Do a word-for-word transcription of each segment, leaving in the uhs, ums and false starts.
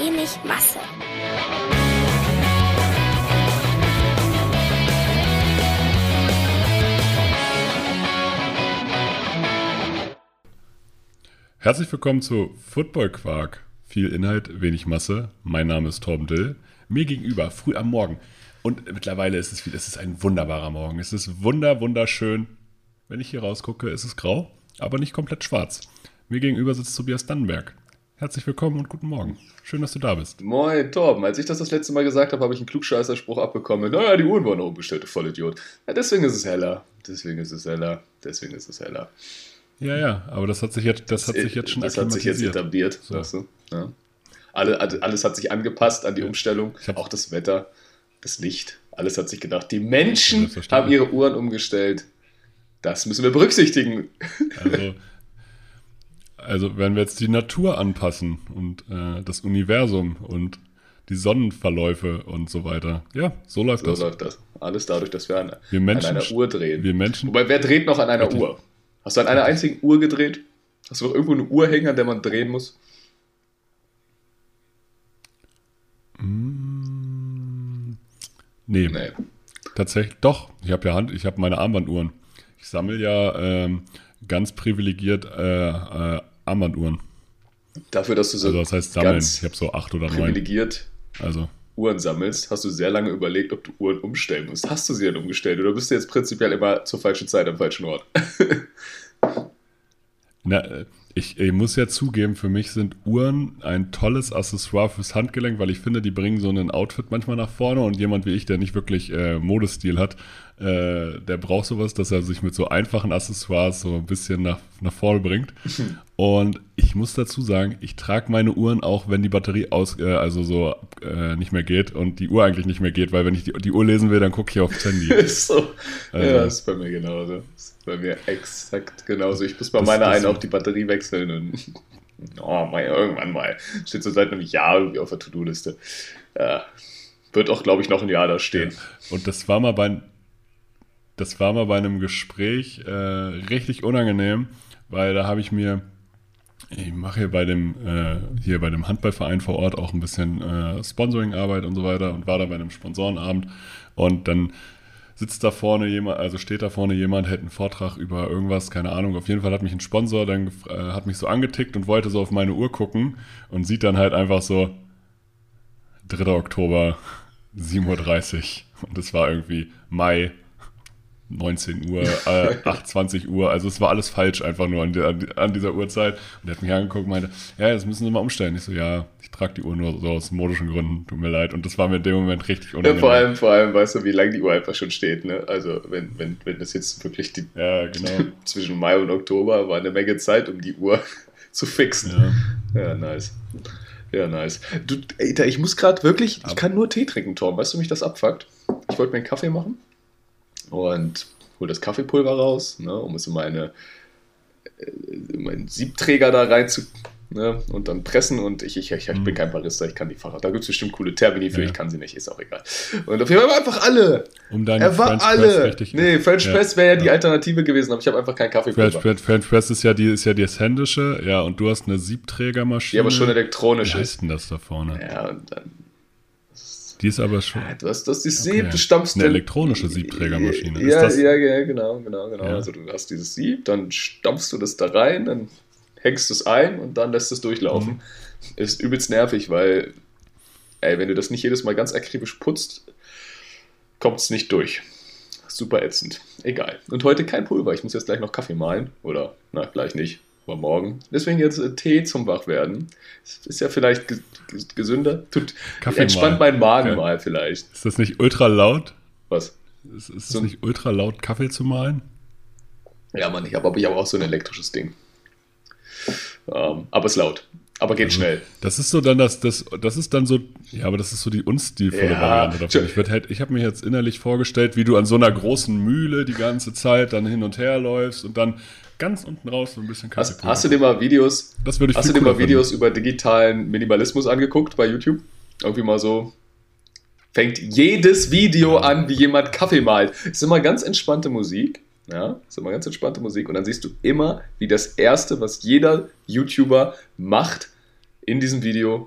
wenig Masse. Herzlich willkommen zu Football Quark. Viel Inhalt, wenig Masse. Mein Name ist Torben Dill. Mir gegenüber, früh am Morgen. Und mittlerweile ist es, es ist ein wunderbarer Morgen. Es ist wunder, wunderschön. Wenn ich hier rausgucke, ist es grau, aber nicht komplett schwarz. Mir gegenüber sitzt Tobias Dannenberg. Herzlich willkommen und guten Morgen. Schön, dass du da bist. Moin, Torben. Als ich das das letzte Mal gesagt habe, habe ich einen Klugscheißer-Spruch abbekommen. Naja, die Uhren waren noch umgestellt, du Vollidiot. Ja, deswegen ist es heller. Deswegen ist es heller. Deswegen ist es heller. Ja, ja, aber das hat sich jetzt, das hat sich jetzt schon das hat sich jetzt etabliert. So. Weißt du? Ja. Alle, alles hat sich angepasst an die Umstellung, auch das Wetter, das Licht. Alles hat sich gedacht, die Menschen haben ihre Uhren umgestellt. Das müssen wir berücksichtigen. Also, also wenn wir jetzt die Natur anpassen und äh, das Universum und die Sonnenverläufe und so weiter. Ja, so läuft so das. So läuft das. Alles dadurch, dass wir an, wir Menschen, an einer Uhr drehen. Wir Menschen, Wobei, wer dreht noch an einer richtig. Uhr? Hast du an einer einzigen Uhr gedreht? Hast du noch irgendwo eine Uhr hängen, an der man drehen muss? Mm, nee. nee. Tatsächlich, doch. Ich habe ja Hand, ich habe meine Armbanduhren. Ich sammle ja ähm, ganz privilegiert äh, äh, Armbanduhren. Dafür, dass du so also das heißt sammeln. ganz ich habe so acht oder neun. Privilegiert also. Uhren sammelst, hast du sehr lange überlegt, ob du Uhren umstellen musst. Hast du sie denn umgestellt oder bist du jetzt prinzipiell immer zur falschen Zeit am falschen Ort? Na, ich, ich muss ja zugeben, für mich sind Uhren ein tolles Accessoire fürs Handgelenk, weil ich finde, die bringen so einen Outfit manchmal nach vorne und jemand wie ich, der nicht wirklich äh, Modestil hat, äh, der braucht sowas, dass er sich mit so einfachen Accessoires so ein bisschen nach, nach vorne bringt. Und ich muss dazu sagen, ich trage meine Uhren auch, wenn die Batterie aus, äh, also so äh, nicht mehr geht und die Uhr eigentlich nicht mehr geht, weil wenn ich die, die Uhr lesen will, dann gucke ich aufs Handy. Ist so. Also, ja, ist bei mir genauso. Ist bei mir exakt genauso. Ich muss bei das, meiner das einen auch die Batterie wechseln und oh, mal, irgendwann mal. Steht so seit einem Jahr irgendwie auf der To-Do-Liste. Ja. Wird auch, glaube ich, noch ein Jahr da stehen. Ja. Und das war mal bei das war mal bei einem Gespräch äh, richtig unangenehm, weil da habe ich mir Ich mache hier bei dem äh, hier bei dem Handballverein vor Ort auch ein bisschen äh, Sponsoring-Arbeit und so weiter und war da bei einem Sponsorenabend und dann sitzt da vorne jemand, also steht da vorne jemand, hält einen Vortrag über irgendwas, keine Ahnung. Auf jeden Fall hat mich ein Sponsor dann äh, hat mich so angetickt und wollte so auf meine Uhr gucken und sieht dann halt einfach so dritter Oktober, sieben Uhr dreißig und es war irgendwie Mai. neunzehn Uhr, äh, acht, zwanzig Uhr, also es war alles falsch einfach nur an, die, an dieser Uhrzeit und er hat mich angeguckt und meinte, ja, das müssen Sie mal umstellen. Ich so, ja, ich trage die Uhr nur so aus modischen Gründen, tut mir leid und das war mir in dem Moment richtig unangenehm. Ja, vor allem, vor allem, weißt du, wie lange die Uhr einfach schon steht, ne? Also wenn, wenn, wenn das jetzt wirklich die ja, genau. zwischen Mai und Oktober war eine Menge Zeit, um die Uhr zu fixen. Ja, ja nice. Ja, nice. Du, ey, ich muss gerade wirklich, ich kann nur Tee trinken, Tom, weißt du, mich das abfuckt? Ich wollte mir einen Kaffee machen. Und hol das Kaffeepulver raus, ne, um es in meine, in meinen Siebträger da rein zu, ne, und dann pressen und ich, ich, ich, ich bin kein Barista, ich kann die Fahrer. Da gibt es bestimmt coole Termini für, ja. Ich kann sie nicht, ist auch egal. Und auf jeden Fall war einfach alle. Um deine er war French alle. Press richtig, nee, French ja. Press wäre ja die Alternative gewesen, aber ich habe einfach kein Kaffeepulver. French, French Press ist ja, die, ist ja das händische, ja, und du hast eine Siebträgermaschine. Die aber schon elektronisch ist. Wie ist. heißt denn das da vorne? Ja, und dann Die ist aber schon. Ja, du hast das die Sieb, okay. du stampfst. Eine elektronische Siebträgermaschine. Ja, ist das? ja, ja, genau, genau, genau. Ja. Also du hast dieses Sieb, dann stampfst du das da rein, dann hängst du es ein und dann lässt es durchlaufen. Mhm. Ist übelst nervig, weil, ey, wenn du das nicht jedes Mal ganz akribisch putzt, kommt es nicht durch. Super ätzend. Egal. Und heute kein Pulver. Ich muss jetzt gleich noch Kaffee mahlen. Oder, na, gleich nicht. Aber morgen. Deswegen jetzt äh, Tee zum Wachwerden. Ist ja vielleicht ge- ge- gesünder. Tut, entspannt meinen Magen okay. mal vielleicht. Ist das nicht ultra laut? Was? Ist, ist so es nicht ultra laut, Kaffee zu mahlen? Ja, Mann, ich habe aber ich hab auch so ein elektrisches Ding. Ähm, aber ist laut. Aber geht also, schnell. Das ist so dann das, das, das ist dann so, ja, aber das ist so die unstilvolle ja, Variante davon. Ich, halt, ich habe mir jetzt innerlich vorgestellt, wie du an so einer großen Mühle die ganze Zeit dann hin und her läufst und dann ganz unten raus so ein bisschen Kaffee. Hast, hast du dir mal Videos, das würde ich hast du dir mal Videos über digitalen Minimalismus angeguckt bei YouTube? Irgendwie mal so. Fängt jedes Video an, wie jemand Kaffee malt. Ist immer ganz entspannte Musik. Ja, ist immer ganz entspannte Musik. Und dann siehst du immer, wie das Erste, was jeder YouTuber macht in diesem Video,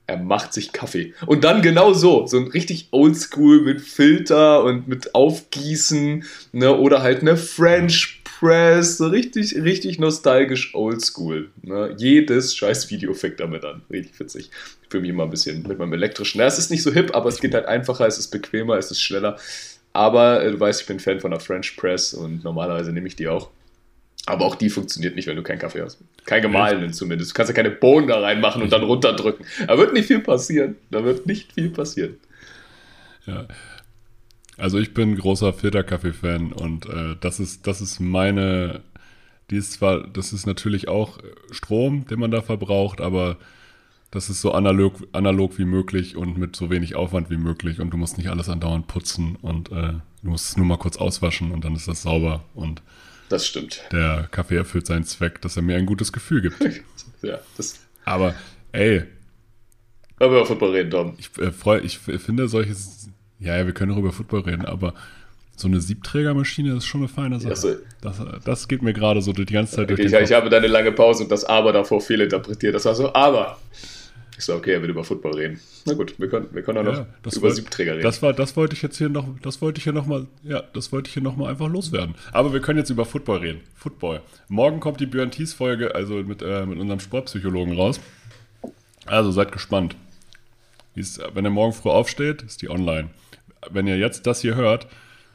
er macht sich Kaffee. Und dann genau so, so ein richtig oldschool mit Filter und mit Aufgießen, ne, oder halt eine French Press, so richtig, richtig nostalgisch oldschool. Ne. Jedes scheiß Video fängt damit an. Richtig witzig. Ich fühle mich immer ein bisschen mit meinem elektrischen. Na, es ist nicht so hip, aber es geht halt einfacher, es ist bequemer, es ist schneller. Aber äh, du weißt, ich bin Fan von der French Press und normalerweise nehme ich die auch. Aber auch die funktioniert nicht, wenn du keinen Kaffee hast. Kein gemahlenen zumindest. Du kannst ja keine Bohnen da reinmachen und dann runterdrücken. Da wird nicht viel passieren. Da wird nicht viel passieren. Ja. Also ich bin großer Filterkaffee-Fan und äh, das ist, das ist meine, die ist zwar, das ist natürlich auch Strom, den man da verbraucht, aber das ist so analog, analog wie möglich und mit so wenig Aufwand wie möglich und du musst nicht alles andauernd putzen und äh, du musst es nur mal kurz auswaschen und dann ist das sauber und das stimmt. Der Kaffee erfüllt seinen Zweck, dass er mir ein gutes Gefühl gibt. Ja, das. Aber, ey. Wollen wir über Football reden, Tom? Ich, äh, freu, ich finde solches. Ja, ja, wir können auch über Football reden, aber so eine Siebträgermaschine ist schon eine feine Sache. Ja, so. das, das geht mir gerade so die ganze Zeit okay, durch den ich, Kopf. Ich habe deine lange Pause und das Aber davor fehlinterpretiert. Das war so, aber. Ich so, okay, er will über Football reden. Na gut, wir können, wir können auch noch ja, über wollt, Siebträger reden. Das war, das wollte ich jetzt hier noch, das wollte ich hier noch mal, ja, das wollte ich hier noch mal einfach loswerden. Aber wir können jetzt über Football reden. Football. Morgen kommt die Björn Thies Folge, also mit, äh, mit unserem Sportpsychologen raus. Also seid gespannt. Die ist, wenn ihr morgen früh aufsteht, ist die online. Wenn ihr jetzt das hier hört,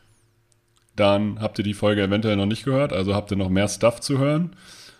dann habt ihr die Folge eventuell noch nicht gehört, also habt ihr noch mehr Stuff zu hören.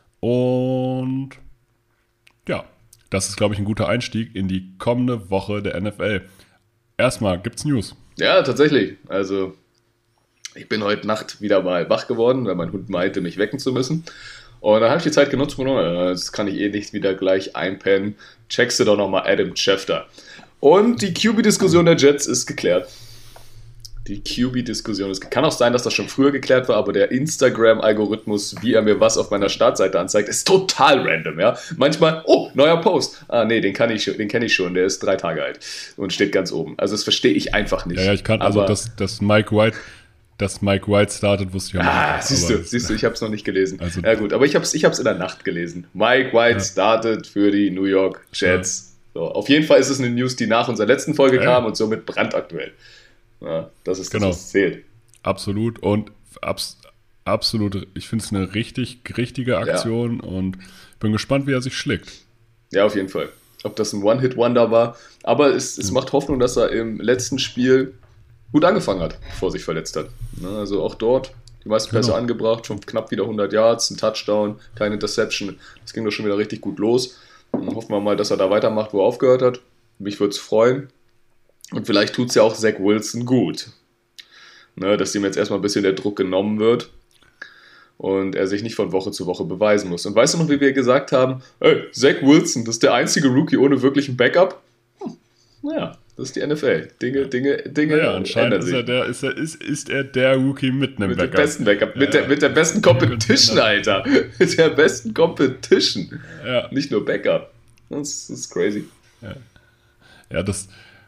Und ja. Das ist, glaube ich, ein guter Einstieg in die kommende Woche der N F L. Erstmal, gibt's News? Ja, tatsächlich. Also, ich bin heute Nacht wieder mal wach geworden, weil mein Hund meinte, mich wecken zu müssen. Und dann habe ich die Zeit genutzt und jetzt kann ich eh nicht wieder gleich einpennen. Checkst du doch nochmal Adam Schefter. Und die Q B-Diskussion der Jets ist geklärt. Die Q B-Diskussion ist. Kann auch sein, dass das schon früher geklärt war, aber der Instagram-Algorithmus, wie er mir was auf meiner Startseite anzeigt, ist total random, ja. Manchmal, oh, neuer Post. Ah, nee, den kann ich schon, den kenne ich schon, der ist drei Tage alt und steht ganz oben. Also das verstehe ich einfach nicht. Ja, ja, ich kann, aber, also dass, dass Mike White, dass Mike White startet, wusste ich auch ah, nicht. Ah, siehst du, siehst du, ich habe es noch nicht gelesen. Also, ja gut, aber ich habe es ich hab's in der Nacht gelesen. Mike White ja. startet für die New York Jets. Ja. So, auf jeden Fall ist es eine News, die nach unserer letzten Folge ja. kam und somit brandaktuell. Ja, das ist das, genau. was zählt. Absolut und abs, absolut, ich finde es eine richtig, richtige Aktion ja. und bin gespannt, wie er sich schlägt. Ja, auf jeden Fall. Ob das ein One-Hit-Wonder war, aber es, es mhm. macht Hoffnung, dass er im letzten Spiel gut angefangen hat, bevor er sich verletzt hat. Also auch dort die meisten Pässe genau. angebracht, schon knapp wieder hundert Yards, ein Touchdown, keine Interception. Das ging doch schon wieder richtig gut los. Und hoffen wir mal, dass er da weitermacht, wo er aufgehört hat. Mich würde es freuen. Und vielleicht tut es ja auch Zach Wilson gut, ne, dass ihm jetzt erstmal ein bisschen der Druck genommen wird und er sich nicht von Woche zu Woche beweisen muss. Und weißt du noch, wie wir gesagt haben, hey, Zach Wilson, das ist der einzige Rookie ohne wirklichen Backup? Hm, naja, das ist die N F L. Dinge, Dinge, Dinge ja, anscheinend ist er, der, ist, er, ist, ist er der Rookie mit einem mit Backup. Mit dem besten Backup, mit, ja. der, mit der besten Competition, Alter. Mit der besten Competition. Ja. Nicht nur Backup. Das, das ist crazy. Ja, ja das...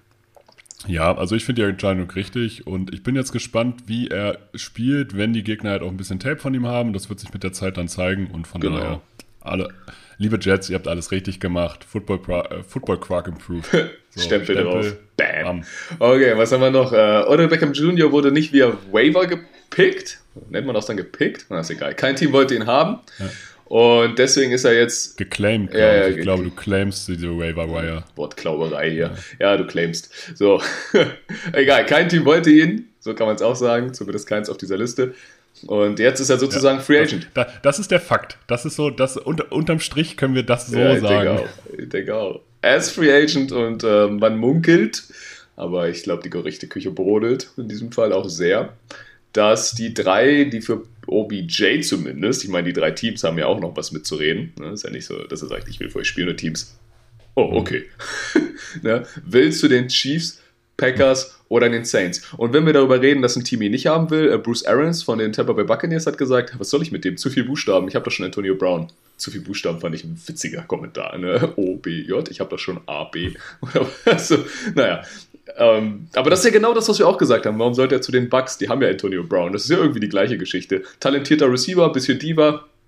Ja, also ich finde die Entscheidung richtig und ich bin jetzt gespannt, wie er spielt, wenn die Gegner halt auch ein bisschen Tape von ihm haben. Das wird sich mit der Zeit dann zeigen und von genau. daher, alle, liebe Jets, ihr habt alles richtig gemacht. Football, äh, Football Quark improved. So, Stempel, Stempel drauf. Bam. Okay, was haben wir noch? Äh, Odell Beckham Junior wurde nicht via Waiver gepickt. Nennt man das dann gepickt? Na, ist egal. Kein Team wollte ihn haben. Ja. Und deswegen ist er jetzt... Geclaimed, glaube ja, ja, ich. Ich glaube, du claimst diese Waiver-Wire. Wortklauberei hier. Ja. ja, du claimst. So, egal, kein Team wollte ihn. So kann man es auch sagen. Zumindest keins auf dieser Liste. Und jetzt ist er sozusagen ja, Free Agent. Das, das ist der Fakt. Das ist so, das, unter, unterm Strich können wir das so ja, ich sagen. Denke auch. Ich denke auch. Er ist Free Agent und äh, man munkelt, aber ich glaube, die Gerüchteküche brodelt in diesem Fall auch sehr, dass die drei, die für O B J zumindest, ich meine, die drei Teams haben ja auch noch was mitzureden. Ne? Ist ja nicht so, dass er sagt, ich will vorher spielen, nur Teams. Oh, okay. ne? Willst du den Chiefs, Packers oder den Saints? Und wenn wir darüber reden, dass ein Team ihn nicht haben will, äh, Bruce Arians von den Tampa Bay Buccaneers hat gesagt, was soll ich mit dem? Zu viel Buchstaben, ich habe doch schon Antonio Brown. Zu viel Buchstaben fand ich ein witziger Kommentar. Ne? O B J, ich habe doch schon A B. also, naja. Ähm, aber das ist ja genau das, was wir auch gesagt haben. Warum sollte er zu den Bucks? Die haben ja Antonio Brown. Das ist ja irgendwie die gleiche Geschichte. Talentierter Receiver, bisschen Diva.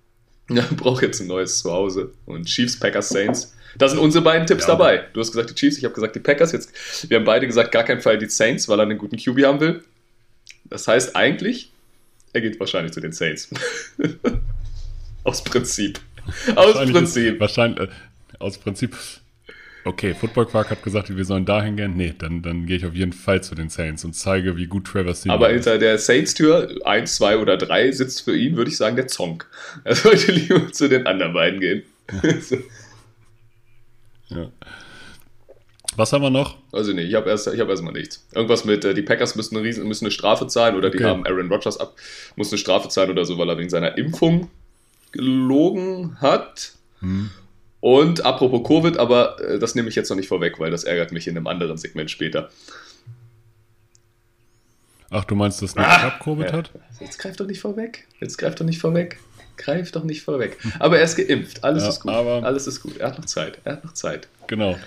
Ja, braucht jetzt ein neues Zuhause. Und Chiefs, Packers, Saints. Da sind unsere beiden Tipps ja, dabei. Du hast gesagt die Chiefs, ich habe gesagt die Packers. Jetzt, wir haben beide gesagt, gar keinen Fall die Saints, weil er einen guten Q B haben will. Das heißt eigentlich, er geht wahrscheinlich zu den Saints. Aus Prinzip. Aus Prinzip. Wahrscheinlich, äh, aus Prinzip. Okay, Football Quark hat gesagt, wir sollen dahin gehen. Nee, dann, dann gehe ich auf jeden Fall zu den Saints und zeige, wie gut Trevor Siemian Aber hinter der Saints-Tür, eins, zwei oder drei, sitzt für ihn, würde ich sagen, der Zonk. Er sollte lieber zu den anderen beiden gehen. so. Ja. Was haben wir noch? Also nee, ich habe erst, ich hab erstmal nichts. Irgendwas mit, äh, die Packers müssen eine, riesen, müssen eine Strafe zahlen oder okay. Die haben Aaron Rodgers ab, muss eine Strafe zahlen oder so, weil er wegen seiner Impfung gelogen hat. Hm. Und apropos Covid, aber äh, das nehme ich jetzt noch nicht vorweg, weil das ärgert mich in einem anderen Segment später. Ach, du meinst, dass Nick Chubb Covid ja. hat? Jetzt greif doch nicht vorweg. Jetzt greif doch nicht vorweg. Greif doch nicht vorweg. Aber er ist geimpft. Alles ja, ist gut. Alles ist gut. Er hat noch Zeit. Er hat noch Zeit. Genau.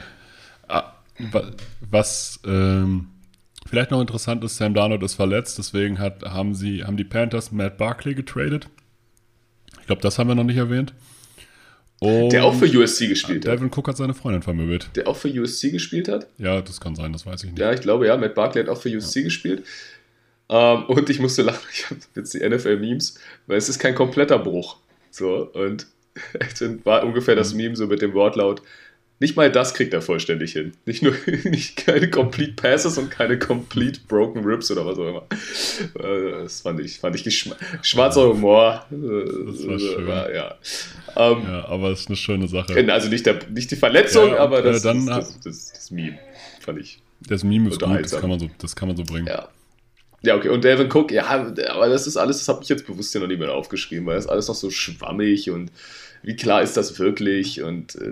Was ähm, vielleicht noch interessant ist, Sam Darnold ist verletzt, deswegen hat, haben, sie, haben die Panthers Matt Barkley getradet. Ich glaube, das haben wir noch nicht erwähnt. Und der auch für U S C gespielt Devin hat. Devin Cook hat seine Freundin vermöbelt. Der auch für U S C gespielt hat? Ja, das kann sein, das weiß ich nicht. Ja, ich glaube ja, Matt Barkley hat auch für U S C ja. gespielt. Um, und ich musste lachen, ich habe jetzt die N F L-Memes, weil es ist kein kompletter Bruch. So, und war ungefähr das Meme so mit dem Wortlaut, nicht mal das kriegt er vollständig hin. Nicht nur nicht keine Complete Passes und keine Complete Broken Ribs oder was auch immer. Das fand ich, fand ich geschma- schwarzer Humor. Das war schön. War, ja. Um, ja, aber es ist eine schöne Sache. Also nicht, der, nicht die Verletzung, ja, aber das, äh, dann, das, das, das, das Meme fand ich. Das Meme ist gut, das kann man so, das kann man so bringen. Ja. Ja, okay, und Devin Cook, ja, aber das ist alles, das habe ich jetzt bewusst hier noch nicht mehr aufgeschrieben, weil das ist alles noch so schwammig und wie klar ist das wirklich und äh,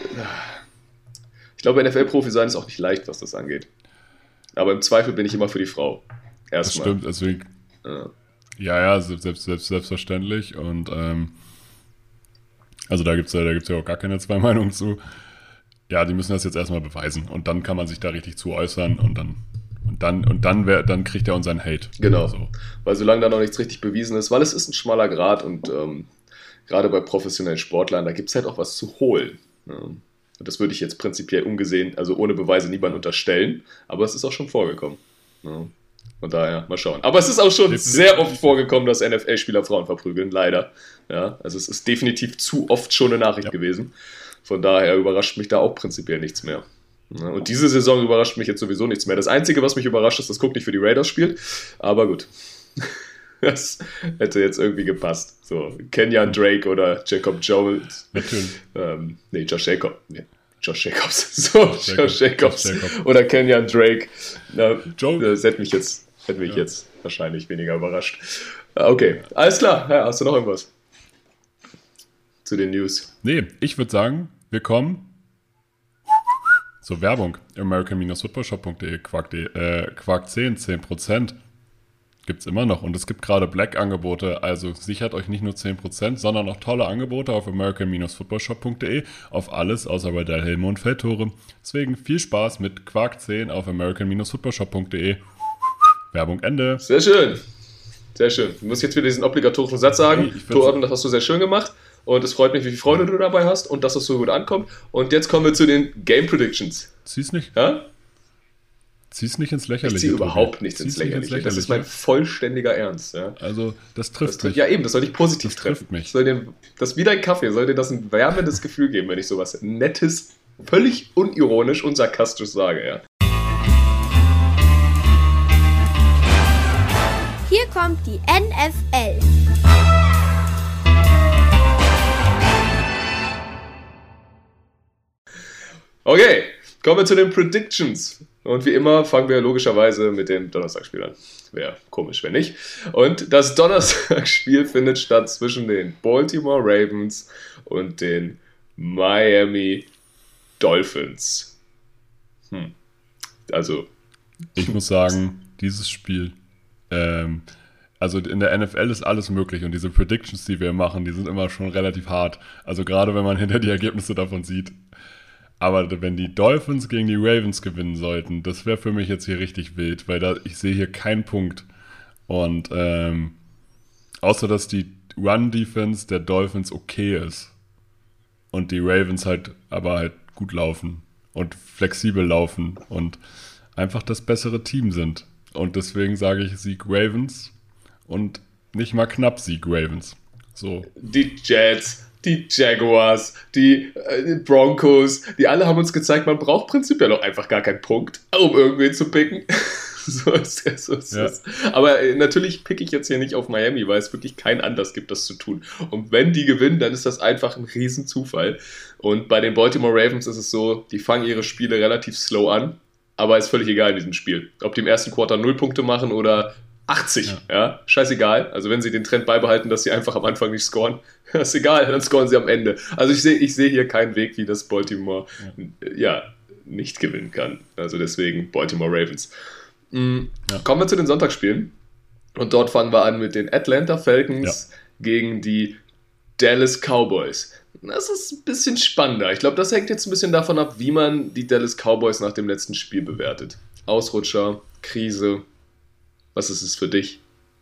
ich glaube, N F L-Profi sein ist auch nicht leicht, was das angeht. Aber im Zweifel bin ich immer für die Frau. Erstmal. Das stimmt, deswegen. Ja, ja, ja selbst, selbst, selbstverständlich und ähm, also da gibt es ja, da gibt's ja auch gar keine zwei Meinungen zu. Ja, die müssen das jetzt erstmal beweisen und dann kann man sich da richtig zu äußern und dann Und dann, und dann, wär, dann kriegt er unseren Hate. Genau, so. Weil solange da noch nichts richtig bewiesen ist, weil es ist ein schmaler Grat und ähm, gerade bei professionellen Sportlern, da gibt es halt auch was zu holen. Ja. Und das würde ich jetzt prinzipiell ungesehen, also ohne Beweise niemand unterstellen, aber es ist auch schon vorgekommen. Ja. Von daher, mal schauen. Aber es ist auch schon definitiv sehr oft vorgekommen, dass N F L-Spieler Frauen verprügeln, leider. Ja, also es ist definitiv zu oft schon eine Nachricht ja. gewesen. Von daher überrascht mich da auch prinzipiell nichts mehr. Und diese Saison überrascht mich jetzt sowieso nichts mehr. Das Einzige, was mich überrascht, ist, dass Cook nicht für die Raiders spielt. Aber gut. Das hätte jetzt irgendwie gepasst. So, Kenyan Drake oder Jacob Jones. Natürlich. Ähm, nee, Josh Jacobs. Nee, Josh Jacobs. So, Josh, Josh Jacobs. Josh Jacob. Oder Kenyan Drake. Na, das hätte mich jetzt, hätte mich ja. jetzt wahrscheinlich weniger überrascht. Okay, alles klar. Ja, hast du noch irgendwas zu den News? Nee, ich würde sagen, wir kommen zur Werbung. American Football Shop punkt de, Quark, äh, Quark zehn, zehn Prozent gibt es immer noch. Und es gibt gerade Black-Angebote, also sichert euch nicht nur zehn Prozent, sondern auch tolle Angebote auf American Football Shop punkt de auf alles außer bei Dell, Helme und Feldtore. Deswegen viel Spaß mit Quark zehn auf American Football Shop punkt de. Werbung Ende. Sehr schön. Sehr schön. Du musst jetzt wieder diesen obligatorischen Satz sagen. Hey, Torben, das hast du sehr schön gemacht. Und es freut mich, wie viele Freunde du dabei hast und dass es so gut ankommt. Und jetzt kommen wir zu den Game Predictions. Zieh's nicht. Ja? Zieh's nicht ins Lächerliche. Ich zieh überhaupt nichts ins Lächerliche. ins Lächerliche. Das ist mein vollständiger Ernst. Ja? Also, das trifft das, mich. Ja, eben, das soll dich positiv das treffen. Trifft mich. Soll dir, das wie dein Kaffee, soll dir das ein wärmendes Gefühl geben, wenn ich sowas Nettes, völlig unironisch und sarkastisch sage. Ja? Hier kommt die N F L. Okay, kommen wir zu den Predictions. Und wie immer fangen wir logischerweise mit dem Donnerstagsspiel an. Wäre komisch, wenn nicht. Und das Donnerstagsspiel findet statt zwischen den Baltimore Ravens und den Miami Dolphins. Hm. Also. Ich muss sagen, dieses Spiel, ähm, also in der N F L ist alles möglich und diese Predictions, die wir machen, die sind immer schon relativ hart. Also gerade wenn man hinter die Ergebnisse davon sieht. Aber wenn die Dolphins gegen die Ravens gewinnen sollten, das wäre für mich jetzt hier richtig wild, weil da, ich sehe hier keinen Punkt. Und ähm, außer, dass die Run-Defense der Dolphins okay ist und die Ravens halt aber halt gut laufen und flexibel laufen und einfach das bessere Team sind. Und deswegen sage ich Sieg Ravens und nicht mal knapp Sieg Ravens. So. Die Jets, die Jaguars, die äh, Broncos, die alle haben uns gezeigt, man braucht prinzipiell auch einfach gar keinen Punkt, um irgendwen zu picken. So ist es. So ist Ja. es. Aber äh, natürlich picke ich jetzt hier nicht auf Miami, weil es wirklich keinen Anlass gibt, das zu tun. Und wenn die gewinnen, dann ist das einfach ein Riesenzufall. Und bei den Baltimore Ravens ist es so, die fangen ihre Spiele relativ slow an, aber ist völlig egal in diesem Spiel. Ob die im ersten Quarter null Punkte machen oder achtzig, ja. ja, scheißegal. Also wenn sie den Trend beibehalten, dass sie einfach am Anfang nicht scoren, ist egal, dann scoren sie am Ende. Also ich sehe ich sehe hier keinen Weg, wie das Baltimore ja. ja nicht gewinnen kann. Also deswegen Baltimore Ravens. Mhm. Ja. Kommen wir zu den Sonntagsspielen. Und dort fangen wir an mit den Atlanta Falcons ja. gegen die Dallas Cowboys. Das ist ein bisschen spannender. Ich glaube, das hängt jetzt ein bisschen davon ab, wie man die Dallas Cowboys nach dem letzten Spiel bewertet. Ausrutscher, Krise. Was ist es für dich?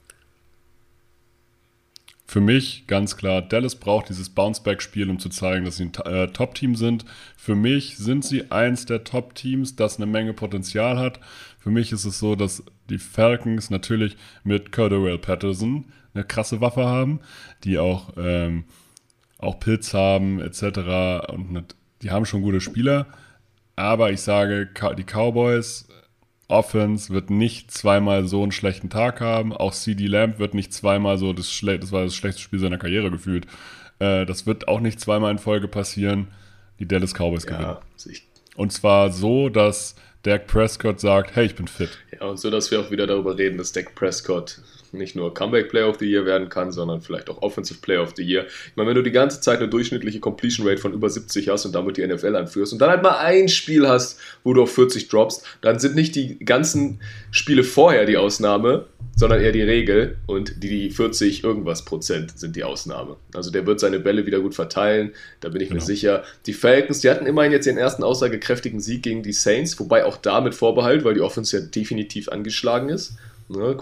Für mich ganz klar, Dallas braucht dieses Bounce-Back-Spiel, um zu zeigen, dass sie ein äh, Top-Team sind. Für mich sind sie eins der Top-Teams, das eine Menge Potenzial hat. Für mich ist es so, dass die Falcons natürlich mit Cordell Patterson eine krasse Waffe haben, die auch, ähm, auch Pitts haben et cetera. Und eine, die haben schon gute Spieler. Aber ich sage, die Cowboys Offense wird nicht zweimal so einen schlechten Tag haben. Auch C D Lamb wird nicht zweimal so, das, Schle- das war das schlechteste Spiel seiner Karriere gefühlt. Äh, das wird auch nicht zweimal in Folge passieren. Die Dallas Cowboys gewinnen. Ja, ich- Und zwar so, dass Dak Prescott sagt, hey, ich bin fit. Ja, und so, dass wir auch wieder darüber reden, dass Dak Prescott nicht nur Comeback Player of the Year werden kann, sondern vielleicht auch Offensive Player of the Year. Ich meine, wenn du die ganze Zeit eine durchschnittliche Completion Rate von über siebzig hast und damit die N F L anführst und dann halt mal ein Spiel hast, wo du auf vierzig droppst, dann sind nicht die ganzen Spiele vorher die Ausnahme, sondern eher die Regel und die vierzig irgendwas Prozent sind die Ausnahme. Also der wird seine Bälle wieder gut verteilen, da bin ich genau. mir sicher. Die Falcons, die hatten immerhin jetzt den ersten aussagekräftigen Sieg gegen die Saints, wobei auch da mit Vorbehalt, weil die Offense ja definitiv angeschlagen ist. Ne,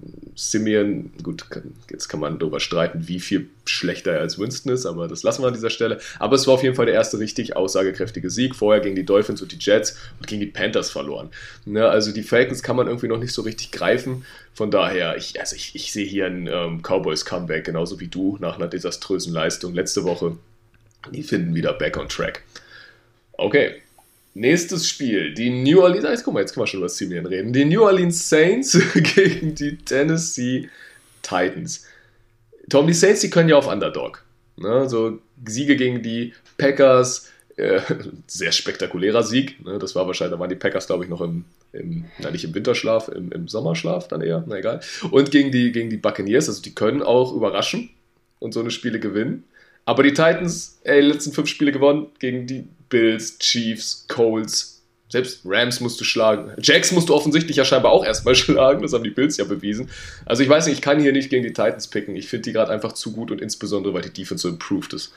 Simeon, gut, jetzt kann man darüber streiten, wie viel schlechter er als Winston ist, aber das lassen wir an dieser Stelle. Aber es war auf jeden Fall der erste richtig aussagekräftige Sieg. Vorher gegen die Dolphins und die Jets und gegen die Panthers verloren. Ne, also die Falcons kann man irgendwie noch nicht so richtig greifen. Von daher, ich, also ich, ich sehe hier ein ähm, Cowboys-Comeback, genauso wie du, nach einer desaströsen Leistung letzte Woche. Die finden wieder back on track. Okay. Nächstes Spiel, die New Orleans, jetzt guck mal, jetzt können wir schon über Simeon reden, die New Orleans Saints gegen die Tennessee Titans. Tom, die Saints, die können ja auf Underdog. Ne? So Siege gegen die Packers, äh, sehr spektakulärer Sieg. Ne? Das war wahrscheinlich, da waren die Packers, glaube ich, noch im, im na nicht im Winterschlaf, im, im Sommerschlaf dann eher, na egal. Und gegen die, gegen die Buccaneers, also die können auch überraschen und so eine Spiele gewinnen. Aber die Titans, ey, die letzten fünf Spiele gewonnen gegen die Bills, Chiefs, Colts, selbst Rams musst du schlagen. Jacks musst du offensichtlich ja scheinbar auch erstmal schlagen, das haben die Bills ja bewiesen. Also ich weiß nicht, ich kann hier nicht gegen die Titans picken. Ich finde die gerade einfach zu gut und insbesondere, weil die Defense so improved ist.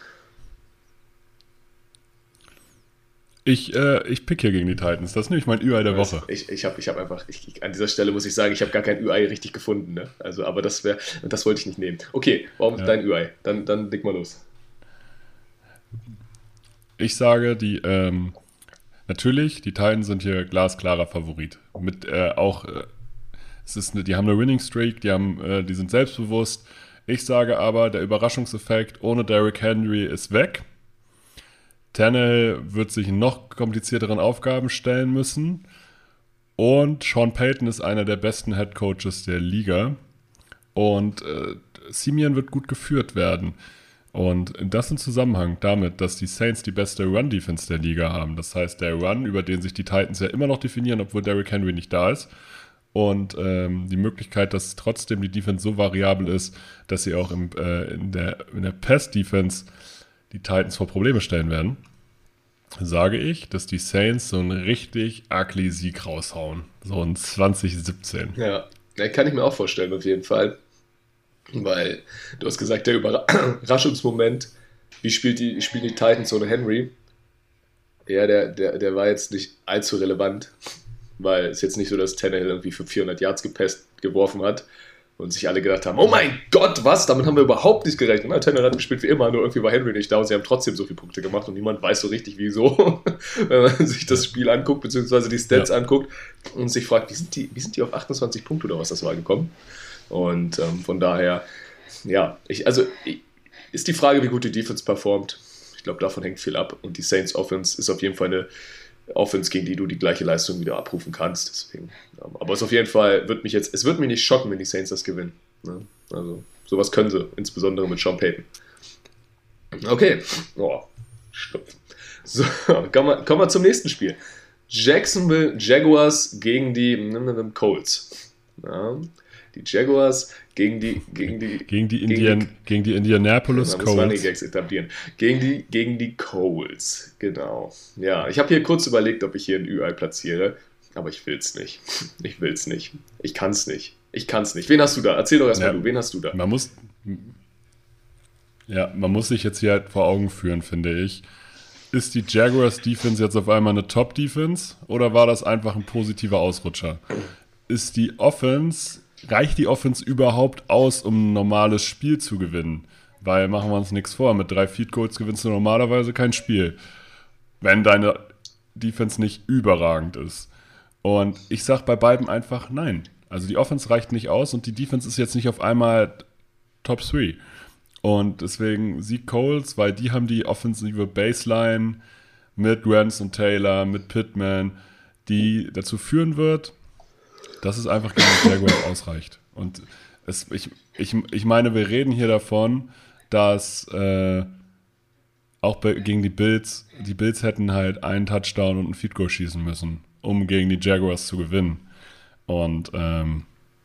Ich, äh, ich pick hier gegen die Titans. Das ist nämlich mein Ü I der Woche. Ich, ich habe ich hab einfach, ich, an dieser Stelle muss ich sagen, ich habe gar kein Ü I richtig gefunden. Ne? Also, aber das wäre, das wollte ich nicht nehmen. Okay, warum ja. dein Ü I? Dann, dann leg mal los. Ich sage, die, ähm, natürlich, die Titans sind hier glasklarer Favorit. Mit, äh, auch, äh, es ist eine, die haben eine Winning Streak, die haben, äh, die sind selbstbewusst. Ich sage aber, der Überraschungseffekt ohne Derrick Henry ist weg. Tannehill wird sich noch komplizierteren Aufgaben stellen müssen. Und Sean Payton ist einer der besten Head Coaches der Liga. Und äh, Simeon wird gut geführt werden. Und das im Zusammenhang damit, dass die Saints die beste Run-Defense der Liga haben. Das heißt, der Run, über den sich die Titans ja immer noch definieren, obwohl Derrick Henry nicht da ist. Und ähm, die Möglichkeit, dass trotzdem die Defense so variabel ist, dass sie auch im, äh, in der, in der Pass-Defense die Titans vor Probleme stellen werden, sage ich, dass die Saints so einen richtig ugly Sieg raushauen. So ein zwanzig siebzehn. Ja, kann ich mir auch vorstellen, auf jeden Fall. Weil, du hast gesagt, der Überraschungsmoment, wie spielt die, spielen die Titans ohne Henry? Ja, der, der, der war jetzt nicht allzu relevant, weil es jetzt nicht so, dass Tannehill irgendwie für vierhundert Yards gepasst, geworfen hat. und sich alle gedacht haben, oh mein Gott, was? Damit haben wir überhaupt nicht gerechnet. Na, Tannehill hat gespielt wie immer, nur irgendwie war Henry nicht da und sie haben trotzdem so viele Punkte gemacht und niemand weiß so richtig, wieso, wenn man sich das Spiel anguckt, beziehungsweise die Stats ja. anguckt und sich fragt, wie sind die, wie sind die auf achtundzwanzig Punkte oder was das war gekommen? Und ähm, von daher, ja, ich, also ich, ist die Frage, wie gut die Defense performt. Ich glaube, davon hängt viel ab und die Saints Offense ist auf jeden Fall eine Offense, gegen die du die gleiche Leistung wieder abrufen kannst. Deswegen, aber es auf jeden Fall wird mich jetzt, es wird mich nicht schocken, wenn die Saints das gewinnen. Ne? Also sowas können sie, insbesondere mit Sean Payton. Okay, oh, Schnupfen. So, kommen wir, kommen wir zum nächsten Spiel. Jacksonville Jaguars gegen die Colts. Ja, die Jaguars gegen die gegen die gegen die, Indian, gegen die, gegen die Indianapolis Colts. Running Gags etablieren. Gegen die gegen die Colts, genau. Ja, ich habe hier kurz überlegt, ob ich hier ein Ü I platziere, aber ich will's nicht. Ich will's nicht. Ich kann's nicht. Ich kann's nicht. Wen hast du da? Erzähl doch erstmal ja, du. Wen hast du da? Man muss ja, man muss sich jetzt hier halt vor Augen führen, finde ich. Ist die Jaguars Defense jetzt auf einmal eine Top Defense oder war das einfach ein positiver Ausrutscher? Ist die Offense Reicht die Offense überhaupt aus, um ein normales Spiel zu gewinnen? Weil, machen wir uns nichts vor, mit drei Field Goals gewinnst du normalerweise kein Spiel, wenn deine Defense nicht überragend ist. Und ich sag bei beiden einfach nein. Also die Offense reicht nicht aus und die Defense ist jetzt nicht auf einmal Top drei. Und deswegen Sieg Colts, weil die haben die offensive Baseline mit Wentz und Taylor, mit Pittman, die dazu führen wird, dass es einfach gegen die Jaguars ausreicht. Und es, ich, ich, ich meine, wir reden hier davon, dass äh, auch bei, gegen die Bills, die Bills hätten halt einen Touchdown und ein Field Goal schießen müssen, um gegen die Jaguars zu gewinnen. Und ähm,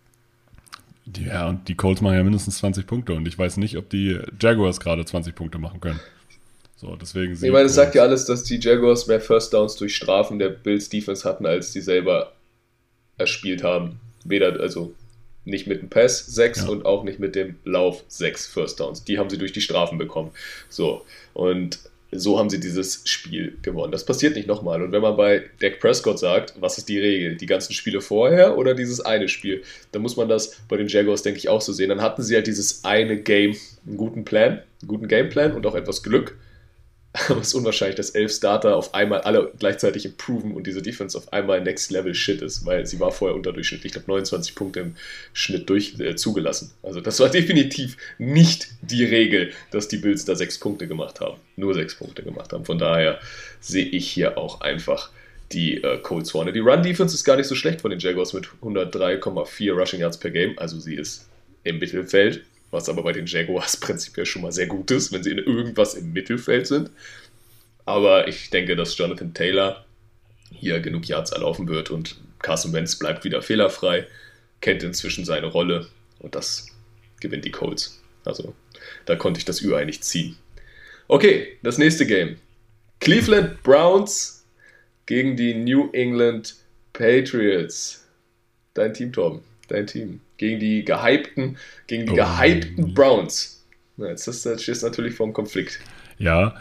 die, ja, und die Colts machen ja mindestens zwanzig Punkte und ich weiß nicht, ob die Jaguars gerade zwanzig Punkte machen können. So, deswegen ich meine, es sagt ja alles, dass die Jaguars mehr First Downs durch Strafen der Bills Defense hatten, als die selber erspielt haben. Weder, also nicht mit dem Pass sechs ja. und auch nicht mit dem Lauf sechs First Downs. Die haben sie durch die Strafen bekommen. So, und so haben sie dieses Spiel gewonnen. Das passiert nicht nochmal. Und wenn man bei Dak Prescott sagt, was ist die Regel? Die ganzen Spiele vorher oder dieses eine Spiel? Dann muss man das bei den Jaguars, denke ich, auch so sehen. Dann hatten sie halt dieses eine Game, einen guten Plan, einen guten Gameplan und auch etwas Glück. Aber es ist unwahrscheinlich, dass elf Starter auf einmal alle gleichzeitig improven und diese Defense auf einmal Next Level Shit ist, weil sie war vorher unterdurchschnittlich, ich glaube neunundzwanzig Punkte im Schnitt durch, äh, zugelassen. Also das war definitiv nicht die Regel, dass die Bills da sechs Punkte gemacht haben, nur sechs Punkte gemacht haben. Von daher sehe ich hier auch einfach die äh, Colts vorne. Die Run-Defense ist gar nicht so schlecht von den Jaguars mit hundertdrei Komma vier Rushing Yards per Game, also sie ist im Mittelfeld. Was aber bei den Jaguars prinzipiell schon mal sehr gut ist, wenn sie in irgendwas im Mittelfeld sind. Aber ich denke, dass Jonathan Taylor hier genug Yards erlaufen wird und Carson Wentz bleibt wieder fehlerfrei, kennt inzwischen seine Rolle und das gewinnt die Colts. Also da konnte ich das Ü I nicht ziehen. Okay, das nächste Game. Cleveland Browns gegen die New England Patriots. Dein Team, Torben. Dein Team. Gegen die gehypten, gegen die oh. gehypten Browns. Na, jetzt ist das jetzt natürlich vor dem Konflikt. Ja.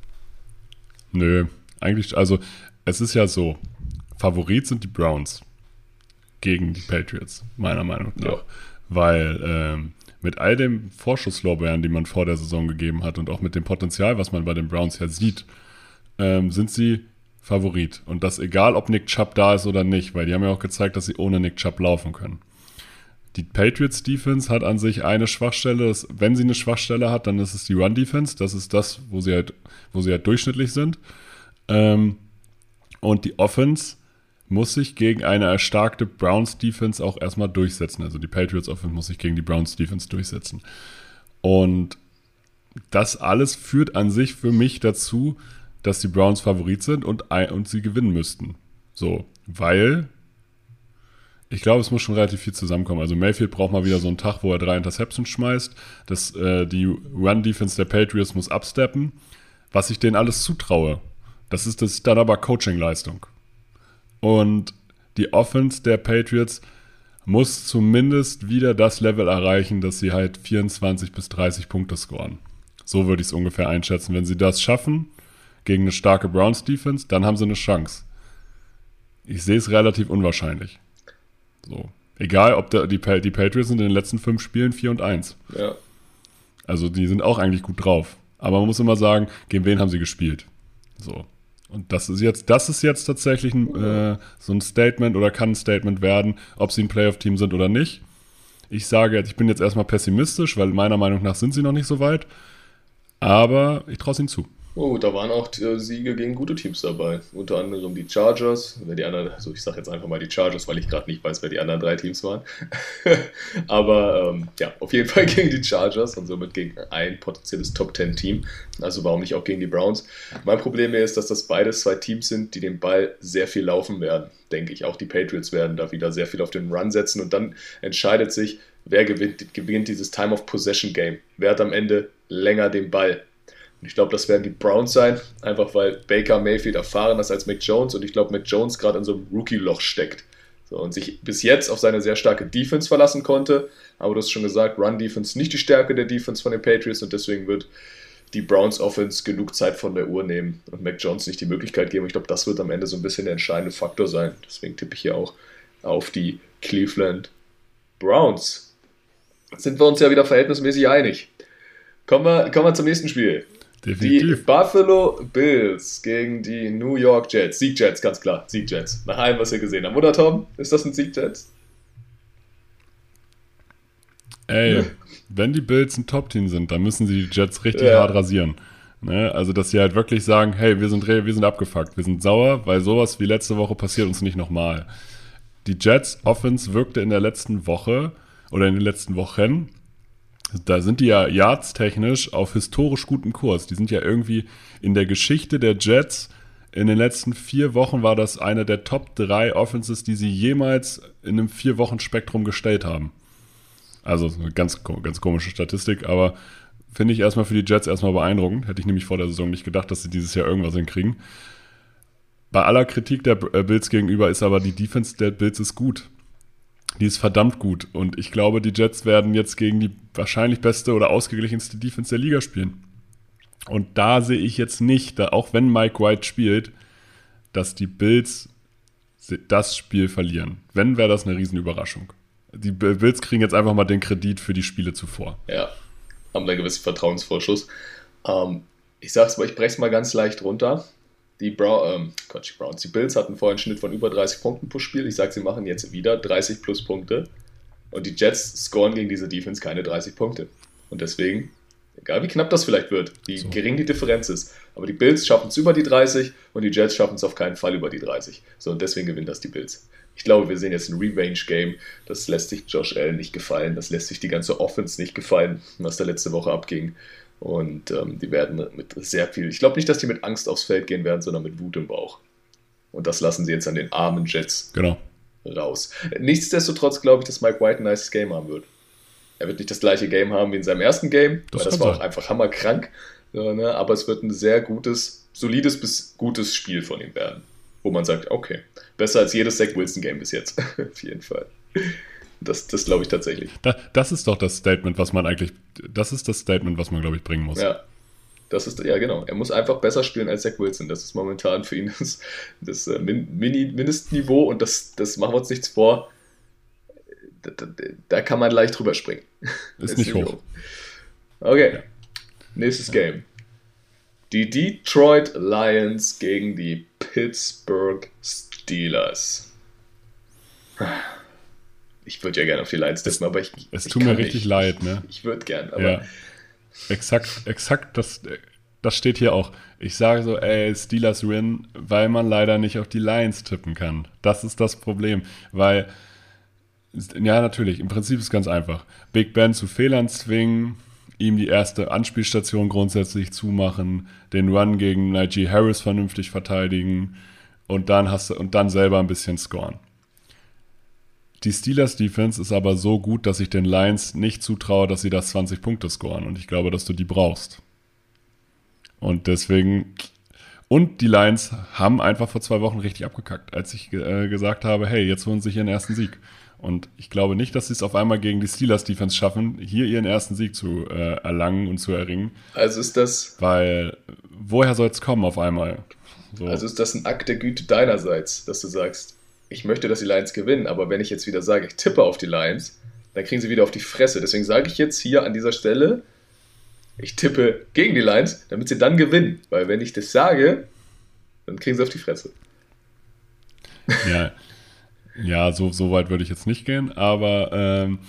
Nö. Eigentlich, also, es ist ja so, Favorit sind die Browns gegen die Patriots, meiner Meinung nach. Ja. Weil ähm, mit all den Vorschusslorbeeren, die man vor der Saison gegeben hat und auch mit dem Potenzial, was man bei den Browns ja sieht, ähm, sind sie Favorit. Und das egal, ob Nick Chubb da ist oder nicht, weil die haben ja auch gezeigt, dass sie ohne Nick Chubb laufen können. Die Patriots Defense hat an sich eine Schwachstelle, das, wenn sie eine Schwachstelle hat, dann ist es die Run Defense, das ist das, wo sie halt, wo sie halt durchschnittlich sind. Ähm, und die Offense muss sich gegen eine erstarkte Browns Defense auch erstmal durchsetzen. Also die Patriots Offense muss sich gegen die Browns Defense durchsetzen. Und das alles führt an sich für mich dazu, dass die Browns Favorit sind und, und sie gewinnen müssten. So, weil ich glaube, es muss schon relativ viel zusammenkommen. Also Mayfield braucht mal wieder so einen Tag, wo er drei Interceptions schmeißt. Das, äh, die Run-Defense der Patriots muss absteppen. Was ich denen alles zutraue, das ist, das ist dann aber Coaching-Leistung. Und die Offense der Patriots muss zumindest wieder das Level erreichen, dass sie halt vierundzwanzig bis dreißig Punkte scoren. So würde ich es ungefähr einschätzen. Wenn sie das schaffen, gegen eine starke Browns-Defense, dann haben sie eine Chance. Ich sehe es relativ unwahrscheinlich. So. Egal, ob der, die, die Patriots sind in den letzten fünf Spielen vier und eins. Ja. Also die sind auch eigentlich gut drauf. Aber man muss immer sagen, gegen wen haben sie gespielt? So. Und das ist jetzt, das ist jetzt tatsächlich ein, äh, so ein Statement oder kann ein Statement werden, ob sie ein Playoff-Team sind oder nicht. Ich sage, ich bin jetzt erstmal pessimistisch, weil meiner Meinung nach sind sie noch nicht so weit. Aber ich traue es ihnen zu. Oh, da waren auch äh, Siege gegen gute Teams dabei. Unter anderem die Chargers. Die anderen, also ich sage jetzt einfach mal die Chargers, weil ich gerade nicht weiß, wer die anderen drei Teams waren. Aber ähm, ja, auf jeden Fall gegen die Chargers und somit gegen ein potenzielles Top Ten Team. Also warum nicht auch gegen die Browns? Mein Problem ist, dass das beides zwei Teams sind, die den Ball sehr viel laufen werden, denke ich. Auch die Patriots werden da wieder sehr viel auf den Run setzen und dann entscheidet sich, wer gewinnt, gewinnt dieses Time of Possession Game. Wer hat am Ende länger den Ball? Und ich glaube, das werden die Browns sein, einfach weil Baker Mayfield erfahrener ist als Mac Jones und ich glaube, Mac Jones gerade in so einem Rookie-Loch steckt. So, und sich bis jetzt auf seine sehr starke Defense verlassen konnte, aber du hast schon gesagt, Run-Defense nicht die Stärke der Defense von den Patriots und deswegen wird die Browns-Offense genug Zeit von der Uhr nehmen und Mac Jones nicht die Möglichkeit geben. Ich glaube, das wird am Ende so ein bisschen der entscheidende Faktor sein. Deswegen tippe ich hier auch auf die Cleveland Browns. Jetzt sind wir uns ja wieder verhältnismäßig einig. Kommen wir, kommen wir zum nächsten Spiel. Definitiv. Die Buffalo Bills gegen die New York Jets. Sieg-Jets, ganz klar. Sieg-Jets. Nach allem, was wir gesehen haben. Oder, Tom? Ist das ein Sieg-Jets? Ey, wenn die Bills ein Top-Team sind, dann müssen sie die Jets richtig Ja. hart rasieren. Ne? Also, dass sie halt wirklich sagen, hey, wir sind, wir sind abgefuckt, wir sind sauer, weil sowas wie letzte Woche passiert uns nicht nochmal. Die Jets Offense wirkte in der letzten Woche oder in den letzten Wochen, da sind die ja yards-technisch auf historisch gutem Kurs. Die sind ja irgendwie in der Geschichte der Jets, in den letzten vier Wochen war das eine der Top drei Offenses, die sie jemals in einem vier-Wochen-Spektrum gestellt haben. Also eine ganz, ganz komische Statistik, aber finde ich erstmal für die Jets erstmal beeindruckend. Hätte ich nämlich vor der Saison nicht gedacht, dass sie dieses Jahr irgendwas hinkriegen. Bei aller Kritik der Bills gegenüber ist aber die Defense der Bills ist gut. Die ist verdammt gut und ich glaube, die Jets werden jetzt gegen die wahrscheinlich beste oder ausgeglichenste Defense der Liga spielen. Und da sehe ich jetzt nicht, da, auch wenn Mike White spielt, dass die Bills das Spiel verlieren. Wenn, wäre das eine Riesenüberraschung. Die Bills kriegen jetzt einfach mal den Kredit für die Spiele zuvor. Ja, haben da einen gewissen Vertrauensvorschuss. Ähm, ich sag's mal, ich brech's mal ganz leicht runter. Die, Brown, ähm, Gott, die Browns, die Bills hatten vorher einen Schnitt von über dreißig Punkten pro Spiel. Ich sage, sie machen jetzt wieder dreißig plus Punkte. Und die Jets scoren gegen diese Defense keine dreißig Punkte. Und deswegen, egal wie knapp das vielleicht wird, wie so gering die Differenz ist, aber die Bills schaffen es über die dreißig und die Jets schaffen es auf keinen Fall über die dreißig. So, und deswegen gewinnen das die Bills. Ich glaube, wir sehen jetzt ein Revenge-Game. Das lässt sich Josh Allen nicht gefallen. Das lässt sich die ganze Offense nicht gefallen, was da letzte Woche abging. Und ähm, die werden mit sehr viel, ich glaube nicht, dass die mit Angst aufs Feld gehen werden, sondern mit Wut im Bauch. Und das lassen sie jetzt an den armen Jets genau. raus. Nichtsdestotrotz glaube ich, dass Mike White ein nice Game haben wird. Er wird nicht das gleiche Game haben wie in seinem ersten Game, das, weil das war sein. Auch einfach hammerkrank. Ja, ne? Aber es wird ein sehr gutes, solides bis gutes Spiel von ihm werden. Wo man sagt, okay, besser als jedes Zach Wilson-Game bis jetzt. Auf jeden Fall. Das, das glaube ich tatsächlich. Da, das ist doch das Statement, was man eigentlich, das ist das Statement, was man, glaube ich, bringen muss. Ja, das ist, ja genau. Er muss einfach besser spielen als Zach Wilson. Das ist momentan für ihn das, das Min, Mini, Mindestniveau und das, das machen wir uns nichts vor. Da, da, da kann man leicht drüber springen. Ist nicht hoch. Okay, ja. Nächstes Game. Die Detroit Lions gegen die Pittsburgh Steelers. Ich würde ja gerne auf die Lions tippen, aber ich Es ich tut mir kann richtig nicht. leid, ne? Ich würde gern, aber... Ja. Exakt, exakt, das, das steht hier auch. Ich sage so, ey, Steelers win, weil man leider nicht auf die Lions tippen kann. Das ist das Problem, weil, ja natürlich, im Prinzip ist es ganz einfach. Big Ben zu Fehlern zwingen, ihm die erste Anspielstation grundsätzlich zumachen, den Run gegen Najee Harris vernünftig verteidigen und dann hast du, und dann selber ein bisschen scoren. Die Steelers-Defense ist aber so gut, dass ich den Lions nicht zutraue, dass sie das zwanzig Punkte scoren. Und ich glaube, dass du die brauchst. Und deswegen... Und die Lions haben einfach vor zwei Wochen richtig abgekackt, als ich äh, gesagt habe, hey, jetzt holen sie sich ihren ersten Sieg. Und ich glaube nicht, dass sie es auf einmal gegen die Steelers-Defense schaffen, hier ihren ersten Sieg zu äh, erlangen und zu erringen. Also ist das... Weil, woher soll es kommen auf einmal? So. Also ist das ein Akt der Güte deinerseits, dass du sagst... ich möchte, dass die Lions gewinnen, aber wenn ich jetzt wieder sage, ich tippe auf die Lions, dann kriegen sie wieder auf die Fresse. Deswegen sage ich jetzt hier an dieser Stelle, ich tippe gegen die Lions, damit sie dann gewinnen. Weil wenn ich das sage, dann kriegen sie auf die Fresse. Ja, ja so, so weit würde ich jetzt nicht gehen, aber ähm,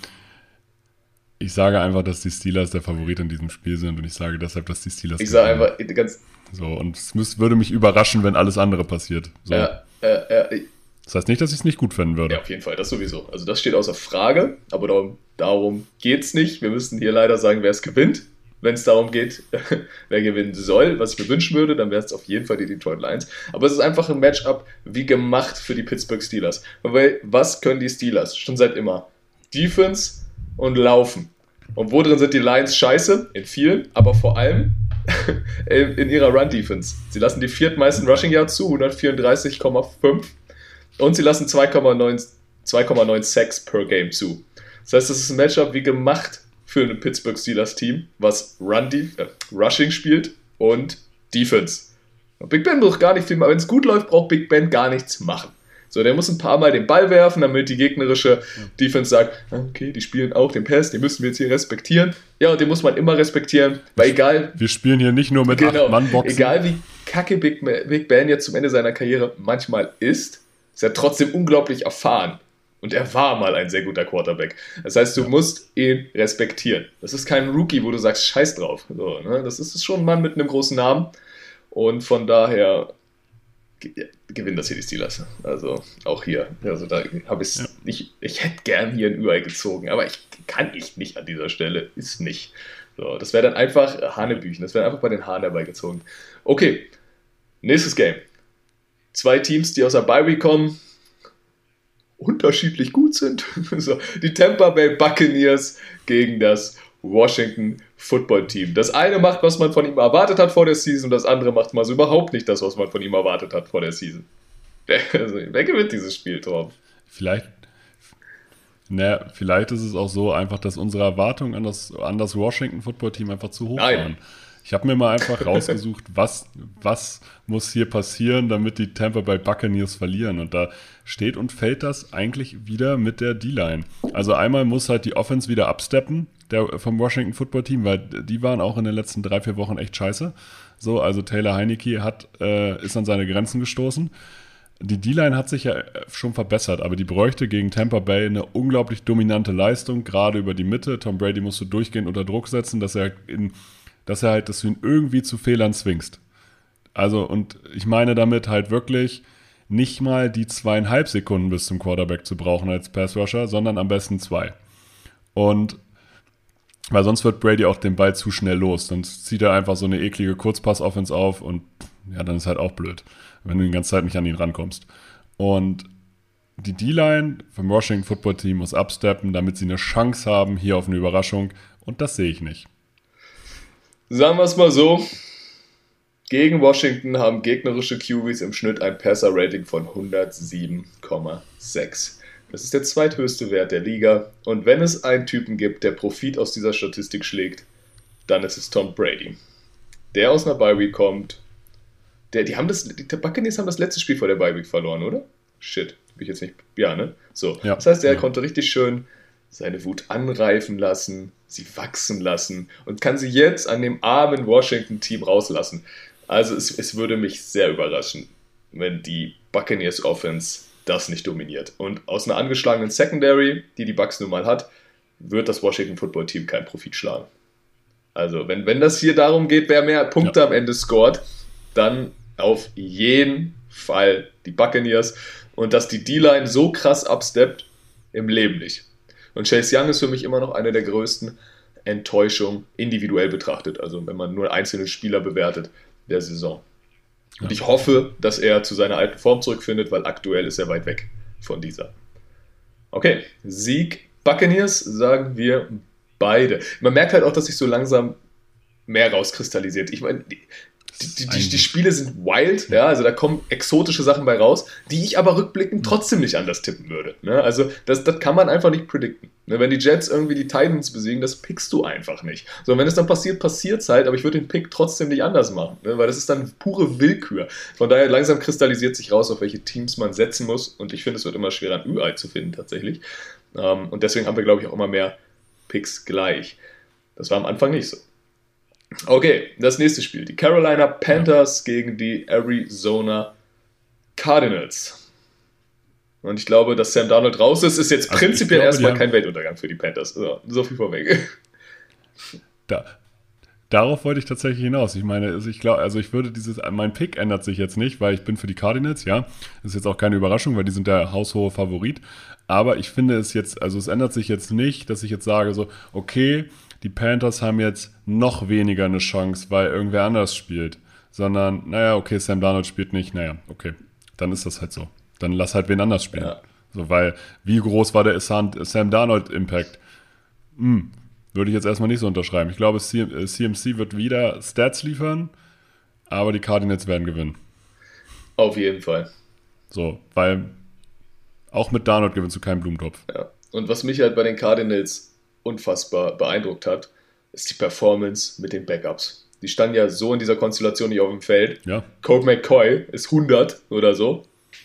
ich sage einfach, dass die Steelers der Favorit in diesem Spiel sind und ich sage deshalb, dass die Steelers Ich sage einfach ganz... So, und es müß, würde mich überraschen, wenn alles andere passiert. So. Ja, äh, äh, das heißt nicht, dass ich es nicht gut finden würde. Ja, auf jeden Fall, das sowieso. Also das steht außer Frage, aber darum, darum geht es nicht. Wir müssen hier leider sagen, wer es gewinnt. Wenn es darum geht, wer gewinnen soll, was ich mir wünschen würde, dann wäre es auf jeden Fall die Detroit Lions. Aber es ist einfach ein Matchup wie gemacht für die Pittsburgh Steelers. Weil was können die Steelers? Schon seit immer. Defense und Laufen. Und wo drin sind die Lions scheiße? In vielen, aber vor allem in ihrer Run-Defense. Sie lassen die viertmeisten Rushing Yards zu, hundertvierunddreißig Komma fünf. Und sie lassen zwei Komma neun Sacks per Game zu. Das heißt, das ist ein Matchup wie gemacht für ein Pittsburgh Steelers Team, was Run äh, Rushing spielt und Defense. Und Big Ben braucht gar nicht viel, wenn es gut läuft, braucht Big Ben gar nichts machen. So, der muss ein paar Mal den Ball werfen, damit die gegnerische Defense sagt, okay, die spielen auch den Pass, den müssen wir jetzt hier respektieren. Ja, und den muss man immer respektieren, weil egal... Wir spielen hier nicht nur mit genau, acht Mann-Boxen. Egal wie kacke Big, Big Ben jetzt zum Ende seiner Karriere manchmal ist, ist er trotzdem unglaublich erfahren. Und er war mal ein sehr guter Quarterback. Das heißt, du musst ihn respektieren. Das ist kein Rookie, wo du sagst, scheiß drauf. So, ne? Das ist schon ein Mann mit einem großen Namen. Und von daher ge- gewinnen das hier die Steelers. Also auch hier. Also da habe ich ja. nicht. Ich hätte gern hier ein Ü Ei gezogen, aber ich kann ich nicht an dieser Stelle. Ist nicht. So, das wäre dann einfach Hanebüchen. Das wäre einfach bei den Haaren dabei gezogen. Okay, nächstes Game. Zwei Teams, die aus der Bye Week kommen, unterschiedlich gut sind. So, die Tampa Bay Buccaneers gegen das Washington Football Team. Das eine macht, was man von ihm erwartet hat vor der Season, und das andere macht mal so überhaupt nicht das, was man von ihm erwartet hat vor der Season. Also, wer gewinnt dieses Spiel, Torben? Vielleicht, na, vielleicht ist es auch so einfach, dass unsere Erwartungen an das, an das Washington Football Team einfach zu hoch Nein. waren. Ich habe mir mal einfach rausgesucht, was, was muss hier passieren, damit die Tampa Bay Buccaneers verlieren. Und da steht und fällt das eigentlich wieder mit der D-Line. Also einmal muss halt die Offense wieder absteppen der, vom Washington Football Team, weil die waren auch in den letzten drei, vier Wochen echt scheiße. So, also Taylor Heinicke hat, äh, ist an seine Grenzen gestoßen. Die D-Line hat sich ja schon verbessert, aber die bräuchte gegen Tampa Bay eine unglaublich dominante Leistung, gerade über die Mitte. Tom Brady musste durchgehend unter Druck setzen, dass er in dass er halt, dass du ihn irgendwie zu Fehlern zwingst. Also, und ich meine damit halt wirklich nicht mal die zweieinhalb Sekunden bis zum Quarterback zu brauchen als Passrusher, sondern am besten zwei. Und weil sonst wird Brady auch den Ball zu schnell los. Sonst zieht er einfach so eine eklige Kurzpass-Offense auf und ja, dann ist halt auch blöd, wenn du die ganze Zeit nicht an ihn rankommst. Und die D-Line vom Washington Football Team muss absteppen, damit sie eine Chance haben hier auf eine Überraschung. Und das sehe ich nicht. Sagen wir es mal so, gegen Washington haben gegnerische Q Bs im Schnitt ein Passer-Rating von hundertsieben Komma sechs. Das ist der zweithöchste Wert der Liga. Und wenn es einen Typen gibt, der Profit aus dieser Statistik schlägt, dann ist es Tom Brady. Der aus einer Bye-Week kommt. Der, die, haben das, die Buccaneers haben das letzte Spiel vor der Bye-Week verloren, oder? Shit, hab ich jetzt nicht... Ja, ne? So. Ja. Das heißt, er ja. konnte richtig schön seine Wut anreifen lassen, sie wachsen lassen und kann sie jetzt an dem armen Washington-Team rauslassen. Also es, es würde mich sehr überraschen, wenn die Buccaneers Offense das nicht dominiert. Und aus einer angeschlagenen Secondary, die die Bucs nun mal hat, wird das Washington Football Team keinen Profit schlagen. Also wenn, wenn das hier darum geht, wer mehr Punkte ja. am Ende scoret, dann auf jeden Fall die Buccaneers. Und dass die D-Line so krass absteppt, im Leben nicht. Und Chase Young ist für mich immer noch eine der größten Enttäuschungen, individuell betrachtet. Also wenn man nur einzelne Spieler bewertet der Saison. Und ich hoffe, dass er zu seiner alten Form zurückfindet, weil aktuell ist er weit weg von dieser. Okay, Sieg Buccaneers, sagen wir beide. Man merkt halt auch, dass sich so langsam mehr rauskristallisiert. Ich meine, Die, die, die Spiele sind wild, ja, also da kommen exotische Sachen bei raus, die ich aber rückblickend trotzdem nicht anders tippen würde. Ne? Also das, das kann man einfach nicht predikten. Ne? Wenn die Jets irgendwie die Titans besiegen, das pickst du einfach nicht. So, wenn es dann passiert, passiert es halt, aber ich würde den Pick trotzdem nicht anders machen, ne? Weil das ist dann pure Willkür. Von daher langsam kristallisiert sich raus, auf welche Teams man setzen muss, und ich finde, es wird immer schwerer, ein Ü-Ei zu finden tatsächlich. Ähm, und deswegen haben wir, glaube ich, auch immer mehr Picks gleich. Das war am Anfang nicht so. Okay, das nächste Spiel. Die Carolina Panthers ja. gegen die Arizona Cardinals. Und ich glaube, dass Sam Darnold raus ist, ist jetzt also prinzipiell glaube, erstmal kein Weltuntergang für die Panthers. So, so viel vorweg. Da, darauf wollte ich tatsächlich hinaus. Ich meine, also ich glaube, also ich würde dieses, mein Pick ändert sich jetzt nicht, weil ich bin für die Cardinals, ja. Das ist jetzt auch keine Überraschung, weil die sind der haushohe Favorit. Aber ich finde es jetzt, also es ändert sich jetzt nicht, dass ich jetzt sage so, okay, die Panthers haben jetzt noch weniger eine Chance, weil irgendwer anders spielt. Sondern, naja, okay, Sam Darnold spielt nicht, naja, okay, dann ist das halt so. Dann lass halt wen anders spielen. Ja. So, weil, wie groß war der Sam Darnold-Impact? Hm, würde ich jetzt erstmal nicht so unterschreiben. Ich glaube, C M C wird wieder Stats liefern, aber die Cardinals werden gewinnen. Auf jeden Fall. So, weil auch mit Darnold gewinnst du keinen Blumentopf. Ja. Und was mich halt bei den Cardinals unfassbar beeindruckt hat, ist die Performance mit den Backups. Die standen ja so in dieser Konstellation nicht auf dem Feld. Ja. Colt McCoy ist hundert oder so.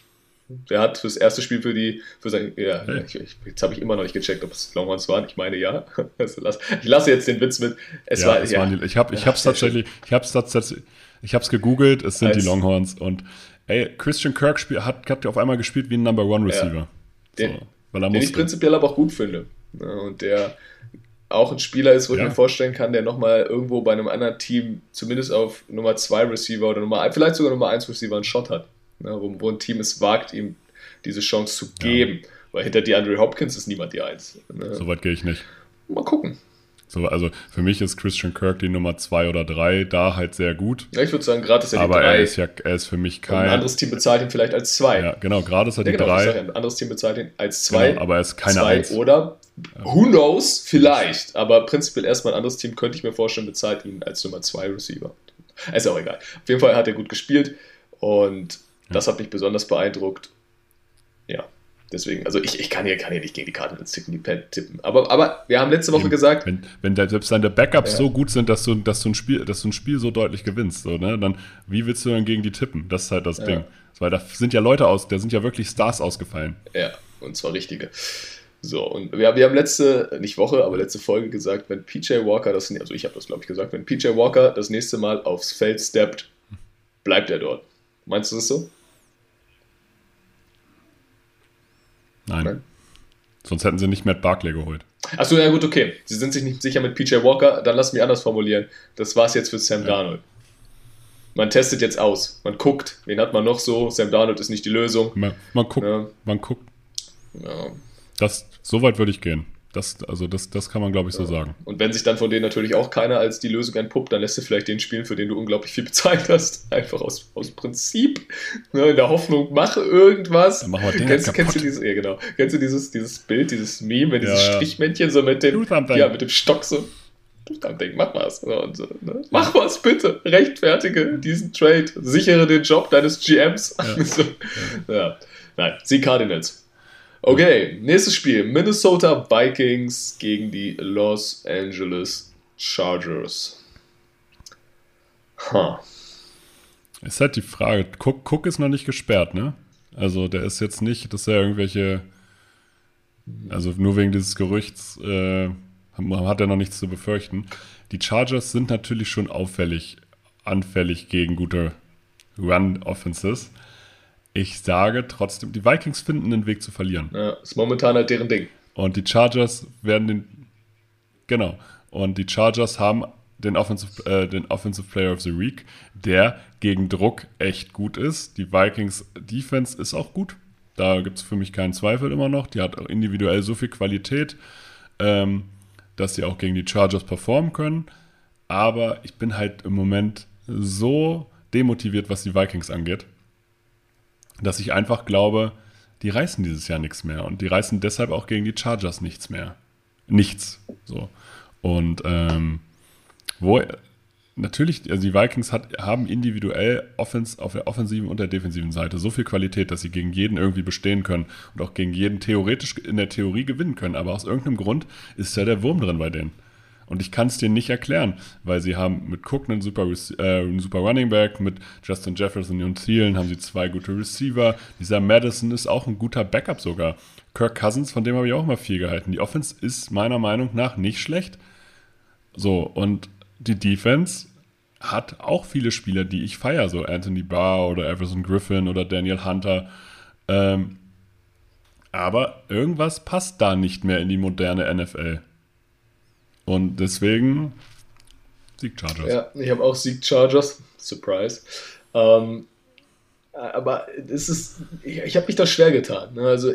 Der hat fürs erste Spiel für die, für sein, ja, hey. ich, ich, jetzt habe ich immer noch nicht gecheckt, ob es Longhorns waren. Ich meine ja. Ich lasse jetzt den Witz mit. Es ja, war, es ja. waren die, ich habe ich es tatsächlich, ich habe es tatsächlich, ich habe es gegoogelt. Es sind Als, die Longhorns und ey, Christian Kirk spiel, hat, hat auf einmal gespielt wie ein Number One Receiver. Ja. Den, so, weil er den ich prinzipiell aber auch gut finde. Und der auch ein Spieler ist, wo ja. ich mir vorstellen kann, der nochmal irgendwo bei einem anderen Team zumindest auf Nummer zwei Receiver oder Nummer vielleicht sogar Nummer eins Receiver einen Shot hat. Ne, wo, wo ein Team es wagt, ihm diese Chance zu geben. Ja. Weil hinter DeAndre Hopkins ist niemand die Eins. Ne? So weit gehe ich nicht. Mal gucken. So, also für mich ist Christian Kirk die Nummer zwei oder drei, da halt sehr gut. Ja, ich würde sagen, gerade ist er die aber drei. Aber er ist ja er ist für mich kein... Und ein anderes Team bezahlt ihn vielleicht als zwei. Ja, genau, gerade ist er ja, die genau, drei. Sag, ein anderes Team bezahlt ihn als zwei. Genau, aber er ist keine zwei eins. Oder, who knows, vielleicht. Aber prinzipiell erstmal ein anderes Team, könnte ich mir vorstellen, bezahlt ihn als Nummer zwei Receiver. Ist auch egal. Auf jeden Fall hat er gut gespielt und ja. das hat mich besonders beeindruckt. Ja. Deswegen, also ich, ich kann, hier, kann hier nicht gegen die Cardinals tippen, die Pen tippen. Aber, aber wir haben letzte Woche gesagt... Wenn, wenn der, selbst deine Backups ja. so gut sind, dass du, dass, du ein Spiel, dass du ein Spiel so deutlich gewinnst, so, ne? Dann wie willst du dann gegen die tippen? Das ist halt das ja. Ding. Weil da sind ja Leute aus, da sind ja wirklich Stars ausgefallen. Ja, und zwar richtige. So, und wir, wir haben letzte, nicht Woche, aber letzte Folge gesagt, wenn P J Walker, das, also ich habe das glaube ich gesagt, wenn P J Walker das nächste Mal aufs Feld steppt, bleibt er dort. Meinst du das so? Nein. Nein. Sonst hätten sie nicht Matt Barkley geholt. Achso, ja gut, okay. Sie sind sich nicht sicher mit P J Walker, dann lass mich anders formulieren. Das war's jetzt für Sam ja. Darnold. Man testet jetzt aus. Man guckt, wen hat man noch so? Sam Darnold ist nicht die Lösung. Man, man guckt. Ja. Man guckt. Ja. Das, so weit würde ich gehen. Das, also das, das kann man, glaube ich, so ja. sagen. Und wenn sich dann von denen natürlich auch keiner als die Lösung entpuppt, dann lässt du vielleicht den spielen, für den du unglaublich viel bezahlt hast. Einfach aus, aus Prinzip. Ne, in der Hoffnung, mache irgendwas. Dann machen wir den kennst, kennst du dieses, ja, genau. Kennst du dieses, dieses Bild, dieses Meme, wenn dieses ja, Strichmännchen so mit dem, ja, mit dem Stock so, du Ding, mach was. Und so, ne? Mach was, bitte. Rechtfertige diesen Trade. Sichere den Job deines G Ms. Ja. so. ja. Nein, sie Cardinals. Okay, nächstes Spiel. Minnesota Vikings gegen die Los Angeles Chargers. Huh. Ist halt die Frage, Cook, Cook ist noch nicht gesperrt, ne? Also der ist jetzt nicht, dass er irgendwelche, also nur wegen dieses Gerüchts äh, hat er noch nichts zu befürchten. Die Chargers sind natürlich schon auffällig, anfällig gegen gute Run-Offenses. Ich sage trotzdem, die Vikings finden einen Weg zu verlieren. Ja, ist momentan halt deren Ding. Und die Chargers werden den, genau, und die Chargers haben den Offensive, äh, den Offensive Player of the Week, der gegen Druck echt gut ist. Die Vikings Defense ist auch gut. Da gibt es für mich keinen Zweifel immer noch. Die hat auch individuell so viel Qualität, ähm, dass sie auch gegen die Chargers performen können. Aber ich bin halt im Moment so demotiviert, was die Vikings angeht, dass ich einfach glaube, die reißen dieses Jahr nichts mehr. Und die reißen deshalb auch gegen die Chargers nichts mehr. Nichts. So. Und ähm, wo natürlich, also die Vikings hat, haben individuell Offense, auf der offensiven und der defensiven Seite so viel Qualität, dass sie gegen jeden irgendwie bestehen können und auch gegen jeden theoretisch in der Theorie gewinnen können. Aber aus irgendeinem Grund ist ja der Wurm drin bei denen. Und ich kann es dir nicht erklären, weil sie haben mit Cook einen super, äh, einen super Running Back, mit Justin Jefferson und Thielen haben sie zwei gute Receiver. Dieser Madison ist auch ein guter Backup sogar. Kirk Cousins, von dem habe ich auch mal viel gehalten. Die Offense ist meiner Meinung nach nicht schlecht. So, und die Defense hat auch viele Spieler, die ich feiere, so Anthony Barr oder Everson Griffin oder Daniel Hunter. Ähm, aber irgendwas passt da nicht mehr in die moderne N F L. Und deswegen Sieg Chargers. Ja, ich habe auch Sieg Chargers. Surprise. Ähm, aber es ist, ich, ich habe mich da schwer getan. Ne? Also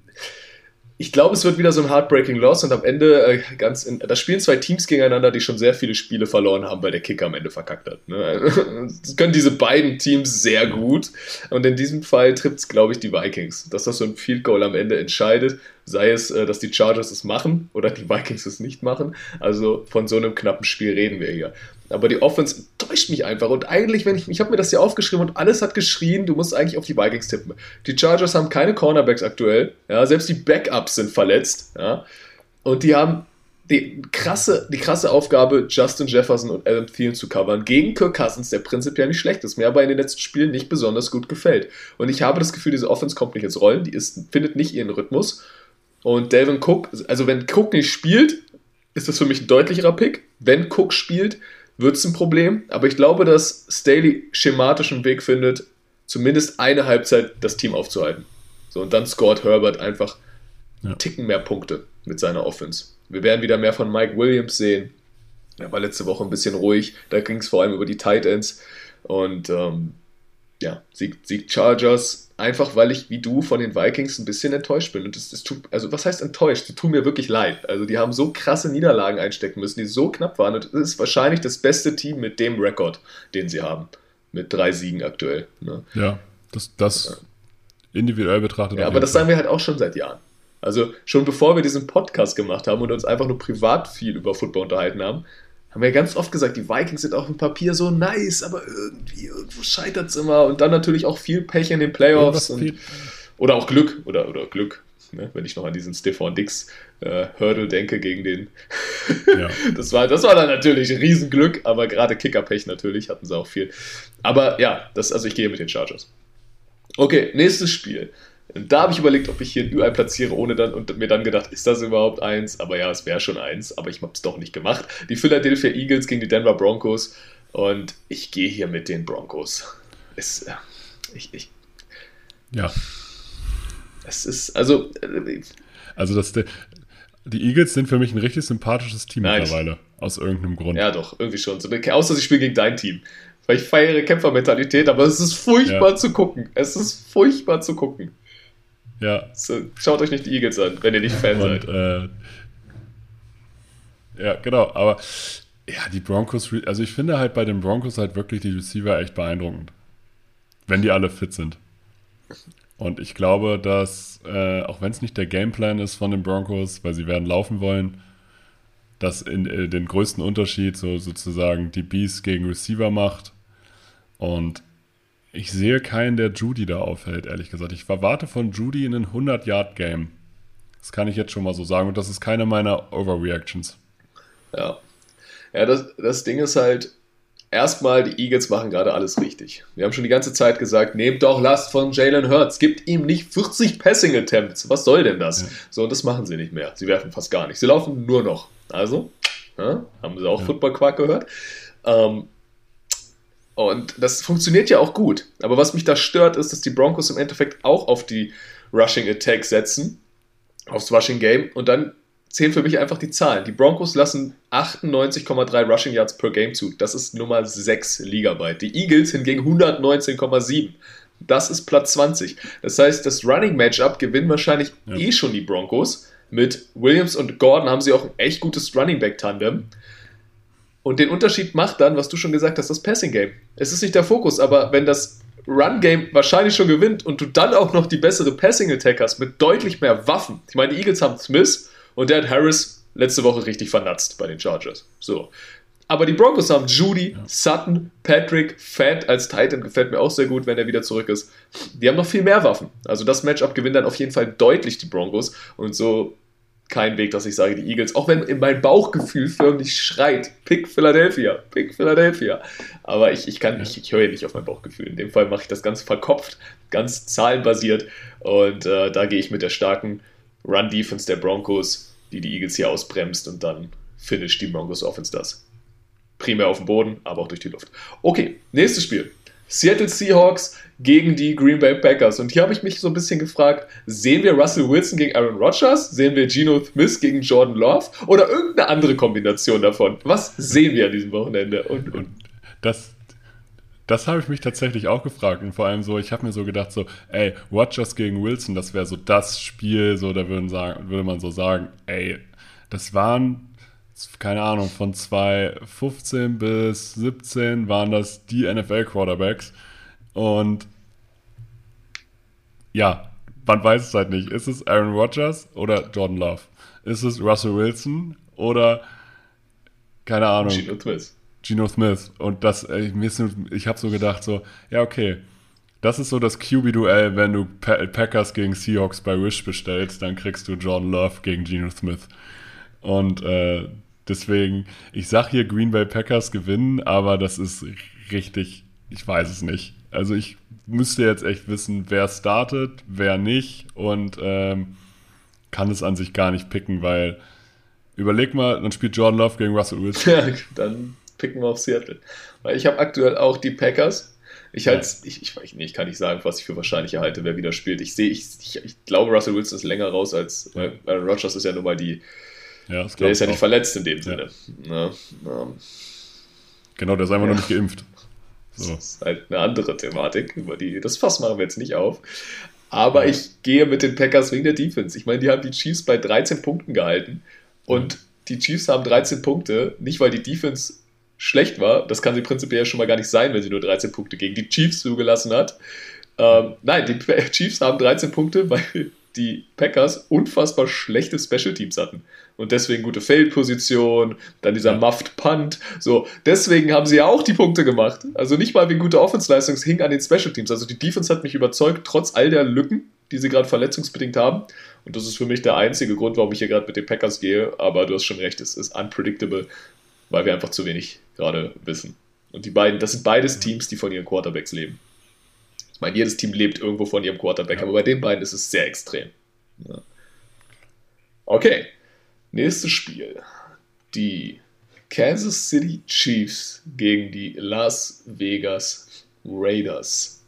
ich glaube, es wird wieder so ein Heartbreaking Loss und am Ende äh, ganz in, da spielen zwei Teams gegeneinander, die schon sehr viele Spiele verloren haben, weil der Kicker am Ende verkackt hat. Ne? Das können diese beiden Teams sehr gut und in diesem Fall trifft es, glaube ich, die Vikings. Dass das so ein Field Goal am Ende entscheidet, sei es, äh, dass die Chargers es machen oder die Vikings es nicht machen. Also von so einem knappen Spiel reden wir hier. Aber die Offense täuscht mich einfach. Und eigentlich, wenn ich, ich habe mir das hier aufgeschrieben und alles hat geschrien, du musst eigentlich auf die Vikings tippen. Die Chargers haben keine Cornerbacks aktuell. Ja, selbst die Backups sind verletzt. Ja, und die haben die krasse, die krasse Aufgabe, Justin Jefferson und Adam Thielen zu covern, gegen Kirk Cousins, der prinzipiell nicht schlecht ist, mir aber in den letzten Spielen nicht besonders gut gefällt. Und ich habe das Gefühl, diese Offense kommt nicht ins Rollen, die ist, findet nicht ihren Rhythmus. Und Dalvin Cook, also wenn Cook nicht spielt, ist das für mich ein deutlicherer Pick. Wenn Cook spielt, wird es ein Problem, aber ich glaube, dass Staley schematisch einen Weg findet, zumindest eine Halbzeit das Team aufzuhalten. So, und dann scoret Herbert einfach ja. einen Ticken mehr Punkte mit seiner Offense. Wir werden wieder mehr von Mike Williams sehen. Er war letzte Woche ein bisschen ruhig, da ging es vor allem über die Tight Ends. Und ähm, ja, Sieg, Sieg Chargers, einfach weil ich wie du von den Vikings ein bisschen enttäuscht bin. Und das, das tut, also was heißt enttäuscht? Die tun mir wirklich leid. Also die haben so krasse Niederlagen einstecken müssen, die so knapp waren. Und das ist wahrscheinlich das beste Team mit dem Rekord, den sie haben. Mit drei Siegen aktuell. Ne? Ja, das, das individuell betrachtet. Ja, aber das sagen wir halt auch schon seit Jahren. Also schon bevor wir diesen Podcast gemacht haben und uns einfach nur privat viel über Football unterhalten haben, haben wir ja ganz oft gesagt, die Vikings sind auf dem Papier so nice, aber irgendwie irgendwo scheitert es immer. Und dann natürlich auch viel Pech in den Playoffs. Und, oder auch Glück. Oder, oder Glück, ne? Wenn ich noch an diesen Stephon Diggs äh, Hurdle denke gegen den. Ja. das, war, das war dann natürlich Riesenglück, aber gerade Kickerpech natürlich hatten sie auch viel. Aber ja, das, also ich gehe mit den Chargers. Okay, nächstes Spiel. Da habe ich überlegt, ob ich hier ein Ü-Ei platziere, ohne dann und mir dann gedacht, ist das überhaupt eins? Aber ja, es wäre schon eins, aber ich habe es doch nicht gemacht. Die Philadelphia Eagles gegen die Denver Broncos und ich gehe hier mit den Broncos. Es, ich, ich, ja. Es ist, also... Also das, die Eagles sind für mich ein richtig sympathisches Team Nein, mittlerweile, ich, aus irgendeinem Grund. Ja doch, irgendwie schon. So, außer sie spielen gegen dein Team. Weil ich feiere Kämpfermentalität, aber es ist furchtbar ja. zu gucken. Es ist furchtbar zu gucken. Ja. So, schaut euch nicht die Eagles an, wenn ihr nicht Fan Und, seid. Äh, ja, genau. Aber ja, die Broncos, also ich finde halt bei den Broncos halt wirklich die Receiver echt beeindruckend. Wenn die alle fit sind. Und ich glaube, dass, äh, auch wenn es nicht der Gameplan ist von den Broncos, weil sie werden laufen wollen, dass in, äh, den größten Unterschied so sozusagen die Bees gegen Receiver macht. Und ich sehe keinen, der Judy da aufhält, ehrlich gesagt. Ich erwarte von Judy einen hundert-Yard-Game. Das kann ich jetzt schon mal so sagen. Und das ist keine meiner Overreactions. Ja. Ja, das, das Ding ist halt, erstmal, die Eagles machen gerade alles richtig. Wir haben schon die ganze Zeit gesagt, nehmt doch Last von Jalen Hurts. Gibt ihm nicht vierzig Passing-Attempts. Was soll denn das? Ja. So, und das machen sie nicht mehr. Sie werfen fast gar nicht. Sie laufen nur noch. Also, ja, haben sie auch ja. Football-Quark gehört. Ähm, Und das funktioniert ja auch gut. Aber was mich da stört, ist, dass die Broncos im Endeffekt auch auf die Rushing Attack setzen, aufs Rushing Game. Und dann zählen für mich einfach die Zahlen. Die Broncos lassen achtundneunzig Komma drei Rushing Yards per Game zu. Das ist Nummer sechs ligaweit. Die Eagles hingegen hundertneunzehn Komma sieben. Das ist Platz zwanzig. Das heißt, das Running Matchup gewinnen wahrscheinlich ja. eh schon die Broncos. Mit Williams und Gordon haben sie auch ein echt gutes Running Back Tandem. Und den Unterschied macht dann, was du schon gesagt hast, das Passing Game. Es ist nicht der Fokus, aber wenn das Run Game wahrscheinlich schon gewinnt und du dann auch noch die bessere Passing Attack hast mit deutlich mehr Waffen. Ich meine, die Eagles haben Smith und der hat Harris letzte Woche richtig vernatzt bei den Chargers. So. Aber die Broncos haben Judy, Ja. Sutton, Patrick, Fant als Titan, gefällt mir auch sehr gut, wenn er wieder zurück ist. Die haben noch viel mehr Waffen. Also das Matchup gewinnt dann auf jeden Fall deutlich die Broncos und so kein Weg, dass ich sage, die Eagles, auch wenn in mein Bauchgefühl förmlich schreit, pick Philadelphia, pick Philadelphia. Aber ich, ich kann, Ja. ich, ich höre nicht auf mein Bauchgefühl. In dem Fall mache ich das ganz verkopft, ganz zahlenbasiert und äh, da gehe ich mit der starken Run-Defense der Broncos, die die Eagles hier ausbremst und dann finisht die Broncos Offense das. Primär auf dem Boden, aber auch durch die Luft. Okay, nächstes Spiel. Seattle Seahawks gegen die Green Bay Packers. Und hier habe ich mich so ein bisschen gefragt, sehen wir Russell Wilson gegen Aaron Rodgers? Sehen wir Geno Smith gegen Jordan Love? Oder irgendeine andere Kombination davon? Was sehen wir an diesem Wochenende? Und, Und das, das habe ich mich tatsächlich auch gefragt. Und vor allem so, ich habe mir so gedacht, so, ey, Rodgers gegen Wilson, das wäre so das Spiel, so, da würden sagen, würde man so sagen, ey, das waren, keine Ahnung, von zwanzig fünfzehn bis siebzehn waren das die N F L-Quarterbacks. Und ja, man weiß es halt nicht. Ist es Aaron Rodgers oder Jordan Love? Ist es Russell Wilson oder, keine Ahnung, Geno Smith. Geno Smith? Und das, ich, mir ist nur- ich habe so gedacht, so, ja, okay, das ist so das Q B-Duell, wenn du Pa- Packers gegen Seahawks bei Wish bestellst, dann kriegst du Jordan Love gegen Geno Smith. Und äh, deswegen, ich sag hier Green Bay Packers gewinnen, aber das ist richtig, ich weiß es nicht. Also ich müsste jetzt echt wissen, wer startet, wer nicht und ähm, kann es an sich gar nicht picken, weil überleg mal, dann spielt Jordan Love gegen Russell Wilson. Ja, dann picken wir auf Seattle. Weil ich habe aktuell auch die Packers. Ich, halt, Ja. ich, ich, nee, ich kann nicht sagen, was ich für wahrscheinlich halte, wer wieder spielt. Ich sehe, ich, ich, ich glaube, Russell Wilson ist länger raus als Ja. Aaron Rodgers ist ja nun mal die, Ja, das der glaub ist ja ich nicht auch. verletzt in dem Sinne. Ne? Ähm, Genau, der ist einfach Ja. nur nicht geimpft. Das So. ist halt eine andere Thematik, über die, das Fass machen wir jetzt nicht auf. Aber Ja. ich gehe mit den Packers wegen der Defense. Ich meine, die haben die Chiefs bei dreizehn Punkten gehalten und die Chiefs haben dreizehn Punkte, nicht weil die Defense schlecht war, das kann sie prinzipiell schon mal gar nicht sein, wenn sie nur dreizehn Punkte gegen die Chiefs zugelassen hat. Ähm, nein, die Chiefs haben dreizehn Punkte, weil die Packers unfassbar schlechte Special Teams hatten. Und deswegen gute Feldposition, dann dieser Ja. Muffed Punt. So, deswegen haben sie ja auch die Punkte gemacht. Also nicht mal wegen guter Offensleistung, es hing an den Special Teams. Also die Defense hat mich überzeugt, trotz all der Lücken, die sie gerade verletzungsbedingt haben. Und das ist für mich der einzige Grund, warum ich hier gerade mit den Packers gehe. Aber du hast schon recht, es ist unpredictable, weil wir einfach zu wenig gerade wissen. Und die beiden, das sind beides Teams, die von ihren Quarterbacks leben. Ich meine, jedes Team lebt irgendwo von ihrem Quarterback, Ja. aber bei den beiden ist es sehr extrem. Ja. Okay, nächstes Spiel. Die Kansas City Chiefs gegen die Las Vegas Raiders.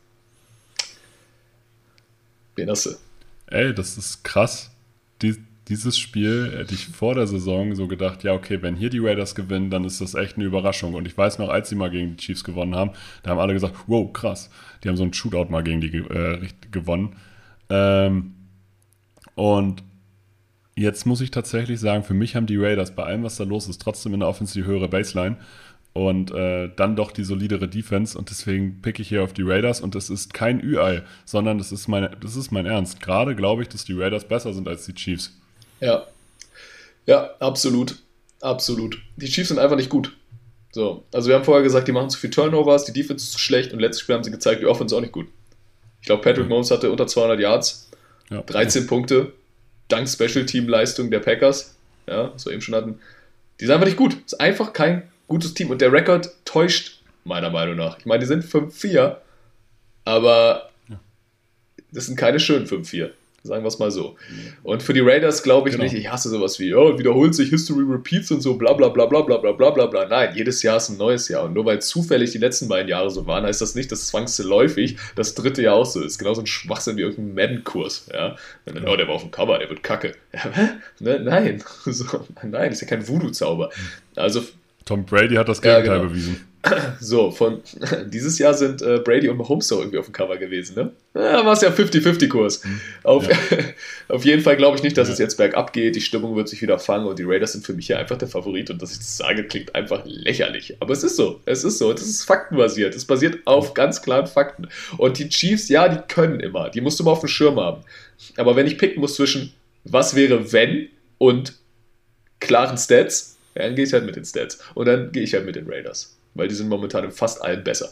Wen hast du? Ey, das ist krass. Die, dieses Spiel hätte ich vor der Saison so gedacht, ja, okay, wenn hier die Raiders gewinnen, dann ist das echt eine Überraschung. Und ich weiß noch, als sie mal gegen die Chiefs gewonnen haben, da haben alle gesagt, wow, krass. Die haben so einen Shootout mal gegen die äh, gewonnen. Ähm, und jetzt muss ich tatsächlich sagen, für mich haben die Raiders bei allem, was da los ist, trotzdem in der Offense die höhere Baseline und äh, dann doch die solidere Defense und deswegen pick ich hier auf die Raiders und es ist kein Ü-Ei, sondern das ist, meine, das ist mein Ernst. Gerade glaube ich, dass die Raiders besser sind als die Chiefs. Ja. Ja, absolut. Absolut. Die Chiefs sind einfach nicht gut. So, also wir haben vorher gesagt, die machen zu viel Turnovers, die Defense ist zu schlecht und letztes Spiel haben sie gezeigt, die Offense ist auch nicht gut. Ich glaube, Patrick Mhm. Mahomes hatte unter zweihundert Yards, Ja. dreizehn Punkte, dank Special-Team-Leistung der Packers, ja, was wir eben schon hatten. Die sind einfach nicht gut. Ist einfach kein gutes Team und der Rekord täuscht, meiner Meinung nach. Ich meine, die sind fünf vier, aber Ja. das sind keine schönen fünf vier. Sagen wir es mal so. Und für die Raiders glaube ich Genau. nicht, ich hasse sowas wie, oh, wiederholt sich, History repeats und so, bla bla bla bla bla bla bla bla bla. Nein, jedes Jahr ist ein neues Jahr. Und nur weil zufällig die letzten beiden Jahre so waren, heißt das nicht, dass zwangsläufig das dritte Jahr auch so ist. Genauso ein Schwachsinn wie irgendein Madden-Kurs. Ja? Und dann, oh, der war auf dem Cover, der wird kacke. Ja, hä? Ne, nein. So, nein, ist ja kein Voodoo-Zauber. Also, Tom Brady hat das Ja, Gegenteil genau. bewiesen. so, von dieses Jahr sind äh, Brady und Mahomes doch irgendwie auf dem Cover gewesen, ne? Ja, war es ja fünfzig fünfzig Kurs. Auf, Ja. auf jeden Fall glaube ich nicht, dass Ja. es jetzt bergab geht, die Stimmung wird sich wieder fangen und die Raiders sind für mich ja einfach der Favorit und dass ich das sage, klingt einfach lächerlich. Aber es ist so, es ist so, das ist faktenbasiert, es basiert auf ganz klaren Fakten. Und die Chiefs, ja, die können immer, die musst du mal auf dem Schirm haben. Aber wenn ich picken muss zwischen was wäre wenn und klaren Stats, Ja, dann gehe ich halt mit den Stats. Und dann gehe ich halt mit den Raiders. Weil die sind momentan in fast allen besser.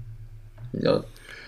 Ja.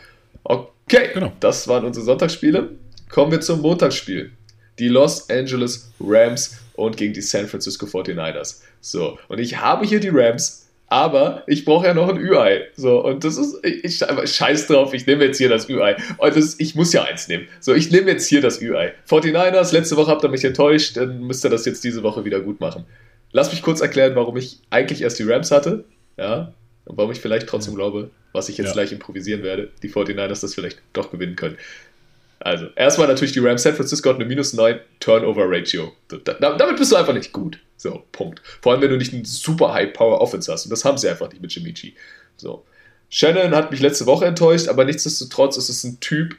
Okay, genau. Das waren unsere Sonntagsspiele. Kommen wir zum Montagsspiel. Die Los Angeles Rams und gegen die San Francisco forty-niners. So, und ich habe hier die Rams, aber ich brauche ja noch ein Ü-Ei. So, und das ist, ich, ich scheiß drauf, ich nehme jetzt hier das Ü-Ei. Und das, ich muss ja eins nehmen. So, ich nehme jetzt hier das Ü-Ei. forty-niners, letzte Woche habt ihr mich enttäuscht, dann müsst ihr das jetzt diese Woche wieder gut machen. Lass mich kurz erklären, warum ich eigentlich erst die Rams hatte. Ja, und warum ich vielleicht trotzdem glaube, was ich jetzt ja. gleich improvisieren werde, die forty-niners das vielleicht doch gewinnen können. Also, erstmal natürlich die Rams. San Francisco hat eine minus neun Turnover-Ratio. Damit bist du einfach nicht gut. So, Punkt. Vor allem, wenn du nicht einen super High-Power-Offense hast. Und das haben sie einfach nicht mit Jimmy G. So. Shannon hat mich letzte Woche enttäuscht, aber nichtsdestotrotz ist es ein Typ,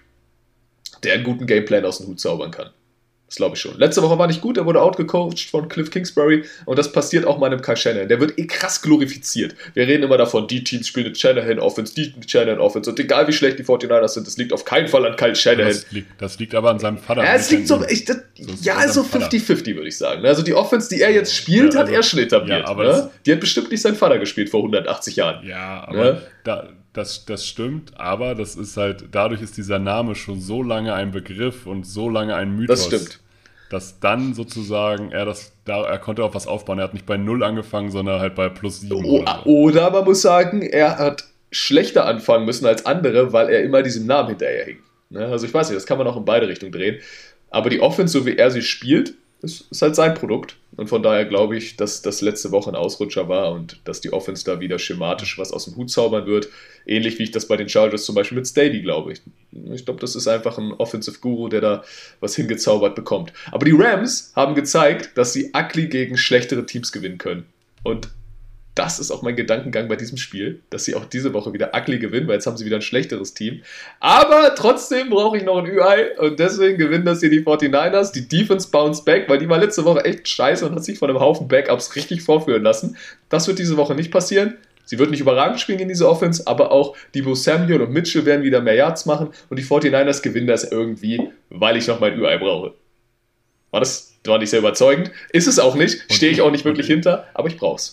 der einen guten Gameplan aus dem Hut zaubern kann. Das glaube ich schon. Letzte Woche war nicht gut, er wurde outgecoacht von Cliff Kingsbury und das passiert auch meinem Kyle Shanahan. Der wird eh krass glorifiziert. Wir reden immer davon, die Teams spielen eine Shanahan-Offense, die Shanahan-Offense und egal wie schlecht die forty-niners sind, das liegt auf keinen Fall an Kyle Shanahan. Das liegt, das liegt aber an seinem Vater. Ja, es liegt so, ich, das, ja, so fifty fifty würde ich sagen. Also die Offense, die er jetzt spielt, ja, also, hat er schon etabliert. Ja, aber ne? das, die hat bestimmt nicht sein Vater gespielt vor hundertachtzig Jahren. Ja, aber ne? da, das, das stimmt, aber das ist halt, dadurch ist dieser Name schon so lange ein Begriff und so lange ein Mythos. Das stimmt. Dass dann sozusagen er das, da, er konnte auf was aufbauen. Er hat nicht bei null angefangen, sondern halt bei plus sieben. O- oder, so. Oder man muss sagen, er hat schlechter anfangen müssen als andere, weil er immer diesem Namen hinterher hing. Ne? Also ich weiß nicht, das kann man auch in beide Richtungen drehen. Aber die Offense, so wie er sie spielt, ist, ist halt sein Produkt. Und von daher glaube ich, dass das letzte Woche ein Ausrutscher war und dass die Offense da wieder schematisch was aus dem Hut zaubern wird. Ähnlich wie ich das bei den Chargers zum Beispiel mit Staley glaube ich. Ich glaube, das ist einfach ein Offensive Guru, der da was hingezaubert bekommt. Aber die Rams haben gezeigt, dass sie ugly gegen schlechtere Teams gewinnen können. Und das ist auch mein Gedankengang bei diesem Spiel, dass sie auch diese Woche wieder ugly gewinnen, weil jetzt haben sie wieder ein schlechteres Team. Aber trotzdem brauche ich noch ein Ü-Ei und deswegen gewinnen das hier die forty-niners. Die Defense bounced back, weil die war letzte Woche echt scheiße und hat sich von einem Haufen Backups richtig vorführen lassen. Das wird diese Woche nicht passieren. Sie wird nicht überragend spielen in diese Offense, aber auch Deebo Samuel und Mitchell werden wieder mehr Yards machen und die forty-niners gewinnen das irgendwie, weil ich noch mein Ü-Ei brauche. War das war nicht sehr überzeugend? Ist es auch nicht, stehe ich auch nicht wirklich hinter, aber ich brauch's.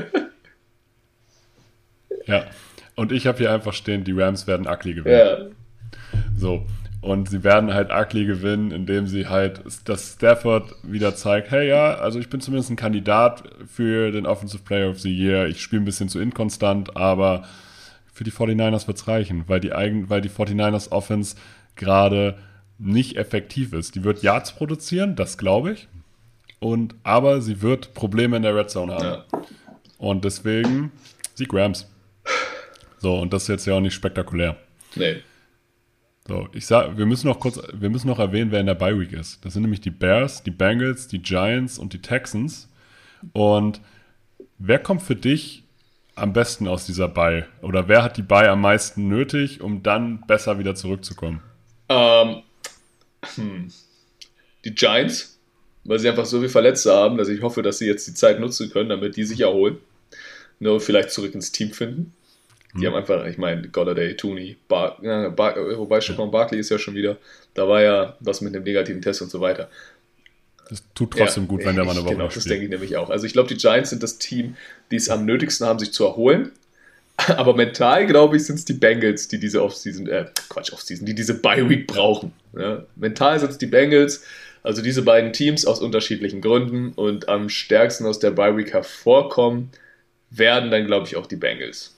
Ja, und ich habe hier einfach stehen, die Rams werden ugly gewinnen. Ja. So, und sie werden halt ugly gewinnen, indem sie halt, dass Stafford wieder zeigt, hey ja, also ich bin zumindest ein Kandidat für den Offensive Player of the Year, ich spiele ein bisschen zu inkonstant, aber für die forty-niners wird es reichen, weil die, eigen, weil die forty-niners Offense gerade nicht effektiv ist. Die wird Yards produzieren, das glaube ich, und, aber sie wird Probleme in der Red Zone haben. Ja. Und deswegen Sieg Rams. So, und das ist jetzt ja auch nicht spektakulär. Nee. So, ich sag, wir müssen noch kurz, wir müssen noch erwähnen, wer in der Bye Week ist. Das sind nämlich die Bears, die Bengals, die Giants und die Texans. Und wer kommt für dich am besten aus dieser Bye? Oder wer hat die Bye am meisten nötig, um dann besser wieder zurückzukommen? Ähm, hm. Die Giants, weil sie einfach so viel Verletzte haben, dass ich hoffe, dass sie jetzt die Zeit nutzen können, damit die sich erholen. Nur vielleicht zurück ins Team finden. Die hm. haben einfach, ich meine, Golladay, Tooney, Bar, ja, Bar, wobei Stefan ja. Barkley ist ja schon wieder, da war ja was mit einem negativen Test und so weiter. Das tut trotzdem ja, gut, wenn der mal eine Woche Genau, spielt. Das denke ich nämlich auch. Also ich glaube, die Giants sind das Team, die es am nötigsten haben, sich zu erholen. Aber mental, glaube ich, sind es die Bengals, die diese Offseason, äh, Quatsch, Offseason, die diese Bye-Week brauchen. Ja? Mental sind es die Bengals, also diese beiden Teams aus unterschiedlichen Gründen und am stärksten aus der Bye-Week hervorkommen, werden dann, glaube ich, auch die Bengals.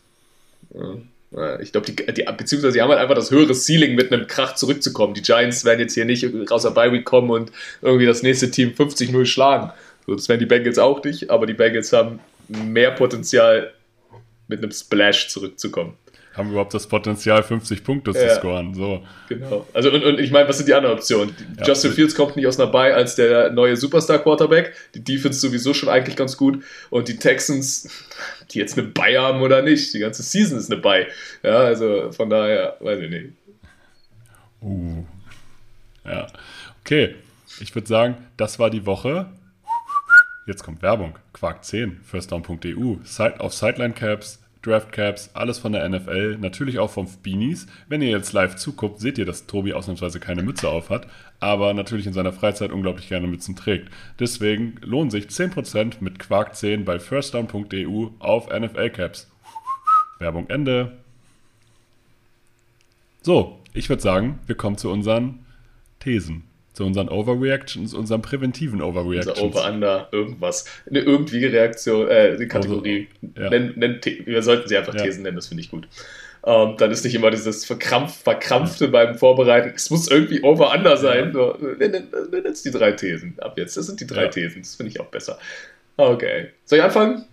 Ja, ich glaube, die, die, beziehungsweise sie haben halt einfach das höhere Ceiling, mit einem Krach zurückzukommen. Die Giants werden jetzt hier nicht raus der Bye-Week kommen und irgendwie das nächste Team fünfzig null schlagen. So, das werden die Bengals auch nicht, aber die Bengals haben mehr Potenzial, mit einem Splash zurückzukommen. Haben überhaupt das Potenzial, fünfzig Punkte ja, zu scoren. So. Genau. Also und, und ich meine, was sind die anderen Optionen? Ja, Justin Fields kommt nicht aus einer Bye als der neue Superstar-Quarterback. Die Defense sowieso schon eigentlich ganz gut. Und die Texans, die jetzt eine Bye haben oder nicht, die ganze Season ist eine Bye. Ja, also von daher, weiß ich nicht. Uh. Ja. Okay, ich würde sagen, das war die Woche. Jetzt kommt Werbung. Quark zehn, firstdown punkt e u. Side, auf Sideline Caps Draftcaps, alles von der N F L, natürlich auch vom Beanies. Wenn ihr jetzt live zuguckt, seht ihr, dass Tobi ausnahmsweise keine Mütze auf hat, aber natürlich in seiner Freizeit unglaublich gerne Mützen trägt. Deswegen lohnen sich zehn Prozent mit Quark zehn bei firstdown punkt e u auf N F L-Caps. Werbung Ende. So, ich würde sagen, wir kommen zu unseren Thesen. Zu unseren Overreactions, unseren präventiven Overreactions. Unser Over-Under, irgendwas. Eine irgendwie Reaktion, äh, die Kategorie. Also, ja. nenn, nenn, wir sollten sie einfach ja. Thesen nennen, das finde ich gut. Ähm, dann ist nicht immer dieses Verkrampf, Verkrampfte beim Vorbereiten. Es muss irgendwie Over-Under sein. Ja. Nenn, nenn, nenn jetzt die drei Thesen ab jetzt. Das sind die drei ja. Thesen. Das finde ich auch besser. Okay. Soll ich anfangen?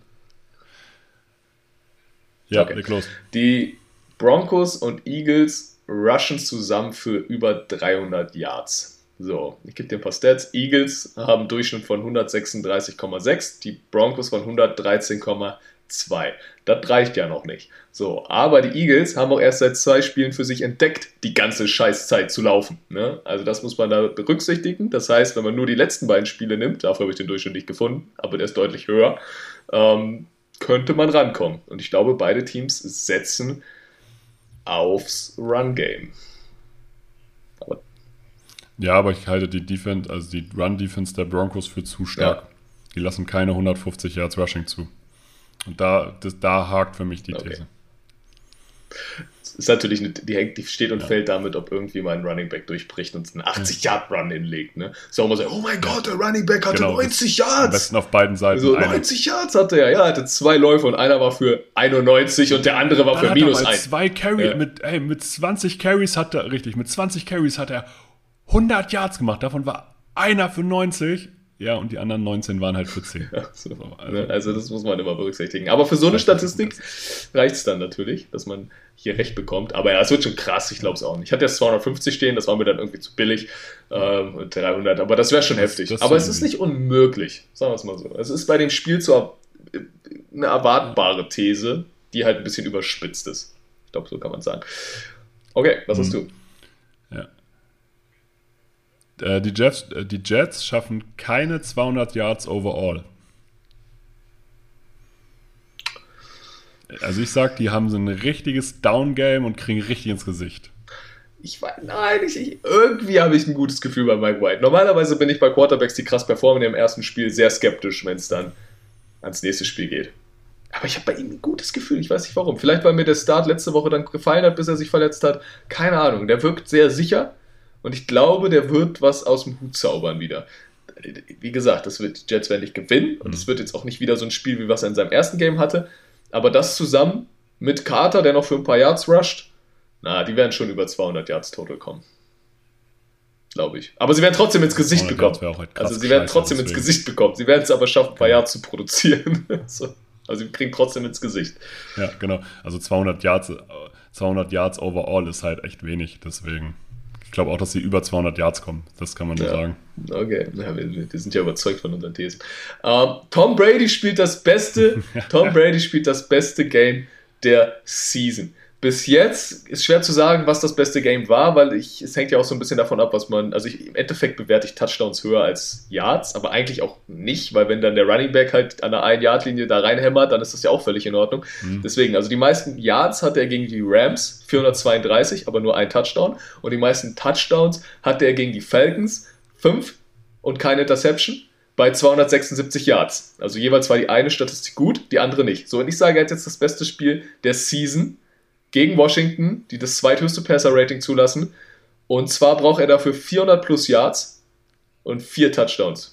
Ja, okay. leg los. Die Broncos und Eagles rushen zusammen für über dreihundert Yards. So, ich gebe dir ein paar Stats. Eagles haben einen Durchschnitt von hundertsechsunddreißig Komma sechs, die Broncos von hundertdreizehn Komma zwei. Das reicht ja noch nicht. So, aber die Eagles haben auch erst seit zwei Spielen für sich entdeckt, die ganze Scheißzeit zu laufen. Ne? Also das muss man da berücksichtigen. Das heißt, wenn man nur die letzten beiden Spiele nimmt, dafür habe ich den Durchschnitt nicht gefunden, aber der ist deutlich höher, ähm, könnte man rankommen. Und ich glaube, beide Teams setzen aufs Run-Game. Aber Ja, aber ich halte die Defense, also die Run-Defense der Broncos für zu stark. Ja. Die lassen keine hundertfünfzig Yards Rushing zu. Und da, das, da hakt für mich die okay. These. Es ist natürlich, eine, die, die steht und ja. fällt damit, ob irgendwie mal ein Running Back durchbricht und einen achtzig-Yard-Run hinlegt. Ne? Ist auch immer so, oh mein Gott, der Running Back hatte genau, neunzig Yards. Am besten auf beiden Seiten. So, neunzig Yards hatte er, ja, er hatte zwei Läufe und einer war für einundneunzig und der andere war Dann für minus eins. Zwei Carry, ja. mit, ey, mit zwanzig Carries hat er, richtig, mit zwanzig Carries hat er hundert Yards gemacht. Davon war einer für neunzig. Ja, und die anderen neunzehn waren halt für zehn. Ja, so. So, also. also das muss man immer berücksichtigen. Aber für so eine Statistik reicht es dann natürlich, dass man hier recht bekommt. Aber ja, es wird schon krass, ich glaube es auch nicht. Ich hatte ja zweihundertfünfzig stehen, das war mir dann irgendwie zu billig. Ähm, und dreihundert, aber das wäre schon das, heftig. Das aber es ist nicht unmöglich, sagen wir es mal so. Es ist bei dem Spiel so eine erwartbare These, die halt ein bisschen überspitzt ist. Ich glaube, so kann man sagen. Okay, was mhm. hast du? Ja. Die Jets, die Jets schaffen keine zweihundert Yards overall. Also ich sag, die haben so ein richtiges Down-Game und kriegen richtig ins Gesicht. Ich weiß, nein, ich, ich, irgendwie habe ich ein gutes Gefühl bei Mike White. Normalerweise bin ich bei Quarterbacks, die krass performen im ersten Spiel, sehr skeptisch, wenn es dann ans nächste Spiel geht. Aber ich habe bei ihm ein gutes Gefühl, ich weiß nicht warum. Vielleicht, weil mir der Start letzte Woche dann gefallen hat, bis er sich verletzt hat. Keine Ahnung, der wirkt sehr sicher. Und ich glaube, der wird was aus dem Hut zaubern wieder. Wie gesagt, das wird, die Jets werden nicht gewinnen. Und es wird jetzt auch nicht wieder so ein Spiel, wie was er in seinem ersten Game hatte. Aber das zusammen mit Carter, der noch für ein paar Yards rusht, na, die werden schon über zweihundert Yards total kommen. Glaube ich. Aber sie werden trotzdem ins Gesicht bekommen. Halt also sie werden trotzdem deswegen. ins Gesicht bekommen. Sie werden es aber schaffen, ein paar Yards zu produzieren. so. Also sie kriegen trotzdem ins Gesicht. Ja, genau. Also zweihundert Yards, zweihundert Yards overall ist halt echt wenig. Deswegen... Ich glaube auch, dass sie über zweihundert Yards kommen. Das kann man nur ja. sagen. Okay, ja, wir, wir sind ja überzeugt von unseren Thesen. Ähm, Tom Brady spielt das beste, Tom Brady spielt das beste Game der Season. Bis jetzt ist schwer zu sagen, was das beste Game war, weil ich, es hängt ja auch so ein bisschen davon ab, was man, also ich, im Endeffekt bewerte ich Touchdowns höher als Yards, aber eigentlich auch nicht, weil wenn dann der Running Back halt an der ein-Yard-Linie da reinhämmert, dann ist das ja auch völlig in Ordnung. Mhm. Deswegen, also die meisten Yards hatte er gegen die Rams, vierhundertzweiunddreißig, aber nur ein Touchdown. Und die meisten Touchdowns hatte er gegen die Falcons, fünf und keine Interception, bei zweihundertsechsundsiebzig Yards. Also jeweils war die eine Statistik gut, die andere nicht. So, und ich sage, er hat jetzt das beste Spiel der Season gegen Washington, die das zweithöchste Passer-Rating zulassen. Und zwar braucht er dafür vierhundert plus Yards und vier Touchdowns.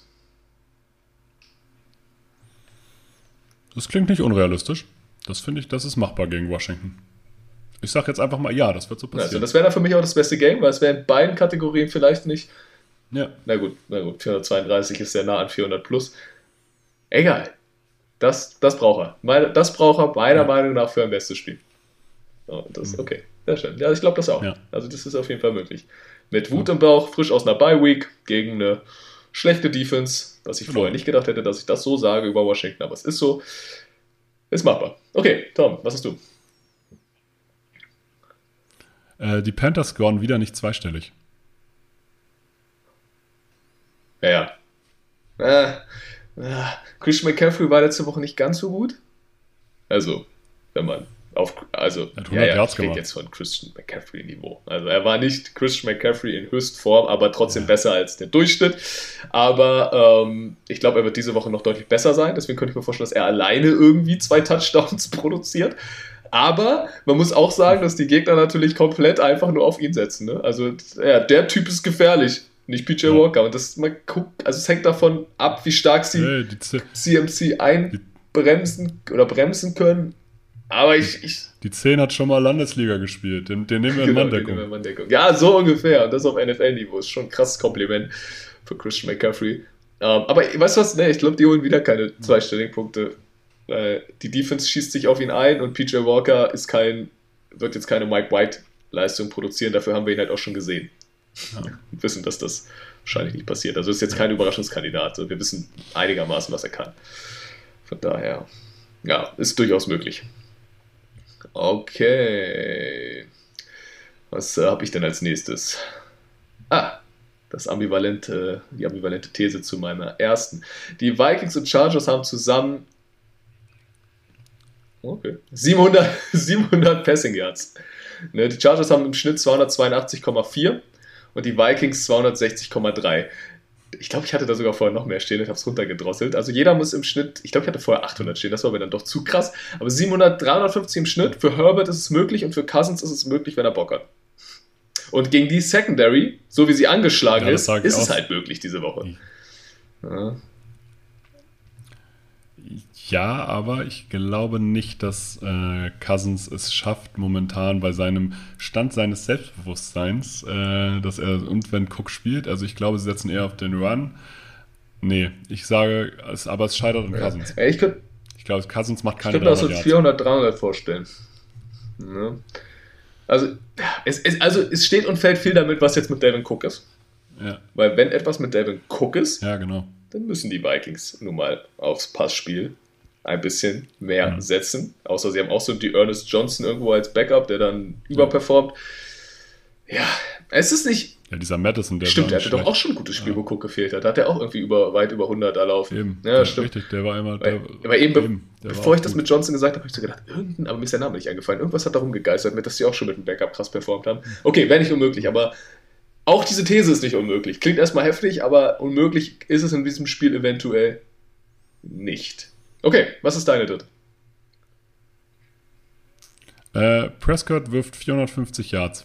Das klingt nicht unrealistisch. Das finde ich, das ist machbar gegen Washington. Ich sage jetzt einfach mal, ja, das wird so passieren. Also das wäre dann für mich auch das beste Game, weil es wäre in beiden Kategorien vielleicht nicht... Ja. Na gut, na gut, vierhundertzweiunddreißig ist sehr nah an vierhundert plus. Egal. Das, das braucht er. Das braucht er meiner ja. Meinung nach für ein bestes Spiel. Oh, das, okay, sehr schön. Ja, ich glaube das auch. Ja. Also das ist auf jeden Fall möglich. Mit Wut im Bauch, frisch aus einer Bye-Week, gegen eine schlechte Defense, was ich genau. vorher nicht gedacht hätte, dass ich das so sage über Washington, aber es ist so. Ist machbar. Okay, Tom, was hast du? Äh, die Panthers scoren wieder nicht zweistellig. Ja, ja. Äh, äh, Christian McCaffrey war letzte Woche nicht ganz so gut. Also, wenn man auf, also, er hat ja, ja, Yards ich rede gemacht. jetzt von Christian McCaffrey-Niveau. Also er war nicht Christian McCaffrey in Höchstform, aber trotzdem Ja. besser als der Durchschnitt. Aber ähm, ich glaube, er wird diese Woche noch deutlich besser sein. Deswegen könnte ich mir vorstellen, dass er alleine irgendwie zwei Touchdowns produziert. Aber man muss auch sagen, dass die Gegner natürlich komplett einfach nur auf ihn setzen. Ne? Also ja, der Typ ist gefährlich, nicht P J Ja. Walker. Und das man guckt, also es hängt davon ab, wie stark sie Hey, die C- C M C einbremsen oder bremsen können. Aber ich, ich Die zehn hat schon mal Landesliga gespielt. Den, den nehmen wir in genau, Manndeckung. den nehmen wir in Manndeckung. Ja, so ungefähr. Und das auf N F L-Niveau ist schon ein krasses Kompliment für Christian McCaffrey. Ähm, aber weißt du was? Nee, ich glaube, die holen wieder keine zweistelligen Punkte. Äh, die Defense schießt sich auf ihn ein und P J Walker ist kein, wird jetzt keine Mike White-Leistung produzieren. Dafür haben wir ihn halt auch schon gesehen. Ja. Und wissen, dass das wahrscheinlich nicht passiert. Also ist jetzt kein Überraschungskandidat. Also wir wissen einigermaßen, was er kann. Von daher, ja, ist durchaus möglich. Okay. Was äh, habe ich denn als nächstes? Ah, das ambivalente, die ambivalente These zu meiner ersten. Die Vikings und Chargers haben zusammen okay, siebenhundert, siebenhundert Passing Yards. Ne, die Chargers haben im Schnitt zweihundertzweiundachtzig Komma vier und die Vikings zweihundertsechzig Komma drei. Ich glaube, ich hatte da sogar vorher noch mehr stehen und habe es runtergedrosselt. Also jeder muss im Schnitt, ich glaube, ich hatte vorher achthundert stehen, das war mir dann doch zu krass. Aber siebenhundert, dreihundertfünfzig im Schnitt, für Herbert ist es möglich und für Cousins ist es möglich, wenn er Bock hat. Und gegen die Secondary, so wie sie angeschlagen Ja, das ist, sag ich ist es auch. halt möglich diese Woche. Ja. Ja, aber ich glaube nicht, dass äh, Cousins es schafft, momentan bei seinem Stand seines Selbstbewusstseins, äh, dass er, und wenn Cook spielt, also ich glaube, sie setzen eher auf den Run. Nee, ich sage, es, aber es scheitert an Cousins. Ja, ich könnte Ich glaube, Cousins macht ich keine könnte mir das so dreihundert Yards. vierhundert, dreihundert vorstellen. Ja. Also, es, es, also, es steht und fällt viel damit, was jetzt mit Dalvin Cook ist. Ja, Weil wenn etwas mit Dalvin Cook ist, ja, genau. dann müssen die Vikings nun mal aufs Passspiel ein bisschen mehr Mhm. setzen. Außer sie haben auch so die Ernest Johnson irgendwo als Backup, der dann überperformt. Ja, es ist nicht... Ja, dieser Madison, der Stimmt, war er nicht hatte doch schlecht. auch schon ein gutes Spiel, Ja. wo Cook gefehlt hat. Da hat er auch irgendwie über, weit über hundert erlaufen. Eben, Ja, der, stimmt. richtig, der war immer... Weil, Der, aber eben, be eben, der war bevor auch ich das gut. mit Johnson gesagt habe, habe ich so gedacht, irgendein, aber mir ist der Name nicht eingefallen. Irgendwas hat darum gegeistert, mit, dass die auch schon mit dem Backup krass performt haben. Okay, wäre nicht unmöglich, aber auch diese These ist nicht unmöglich. Klingt erstmal heftig, aber unmöglich ist es in diesem Spiel eventuell nicht. Okay, was ist deine dritte? Äh, Prescott wirft vierhundertfünfzig Yards.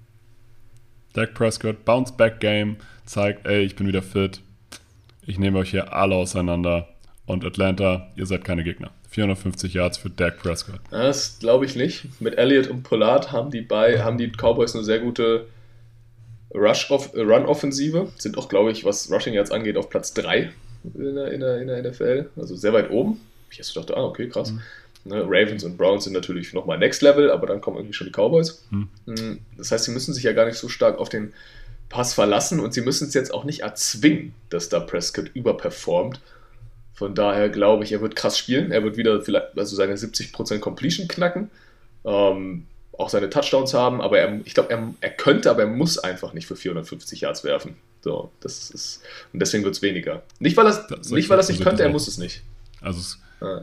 Dak Prescott, Bounce-Back-Game, zeigt, ey, ich bin wieder fit. Ich nehme euch hier alle auseinander. Und Atlanta, ihr seid keine Gegner. vierhundertfünfzig Yards für Dak Prescott. Das glaube ich nicht. Mit Elliott und Pollard haben die, bei, haben die Cowboys eine sehr gute Rush-Off- äh, Run-Offensive. Sind auch, glaube ich, was Rushing Yards angeht, auf Platz drei in der, in der, in der N F L. Also sehr weit oben. Ich erst dachte, ah, okay, krass. Mhm. Ne, Ravens und Browns sind natürlich nochmal Next Level, aber dann kommen irgendwie schon die Cowboys. Hm. Mhm. Das heißt, sie müssen sich ja gar nicht so stark auf den Pass verlassen und sie müssen es jetzt auch nicht erzwingen, dass da Prescott überperformt. Von daher glaube ich, er wird krass spielen. Er wird wieder vielleicht also seine siebzig Prozent Completion knacken. Ähm, auch seine Touchdowns haben, aber er, ich glaube, er, er könnte, aber er muss einfach nicht für vierhundertfünfzig Yards werfen. So, das ist, und deswegen wird es weniger. Nicht, weil er Das- nicht, weil er es das- nicht könnte, er das- muss es nicht. Also es, Ah.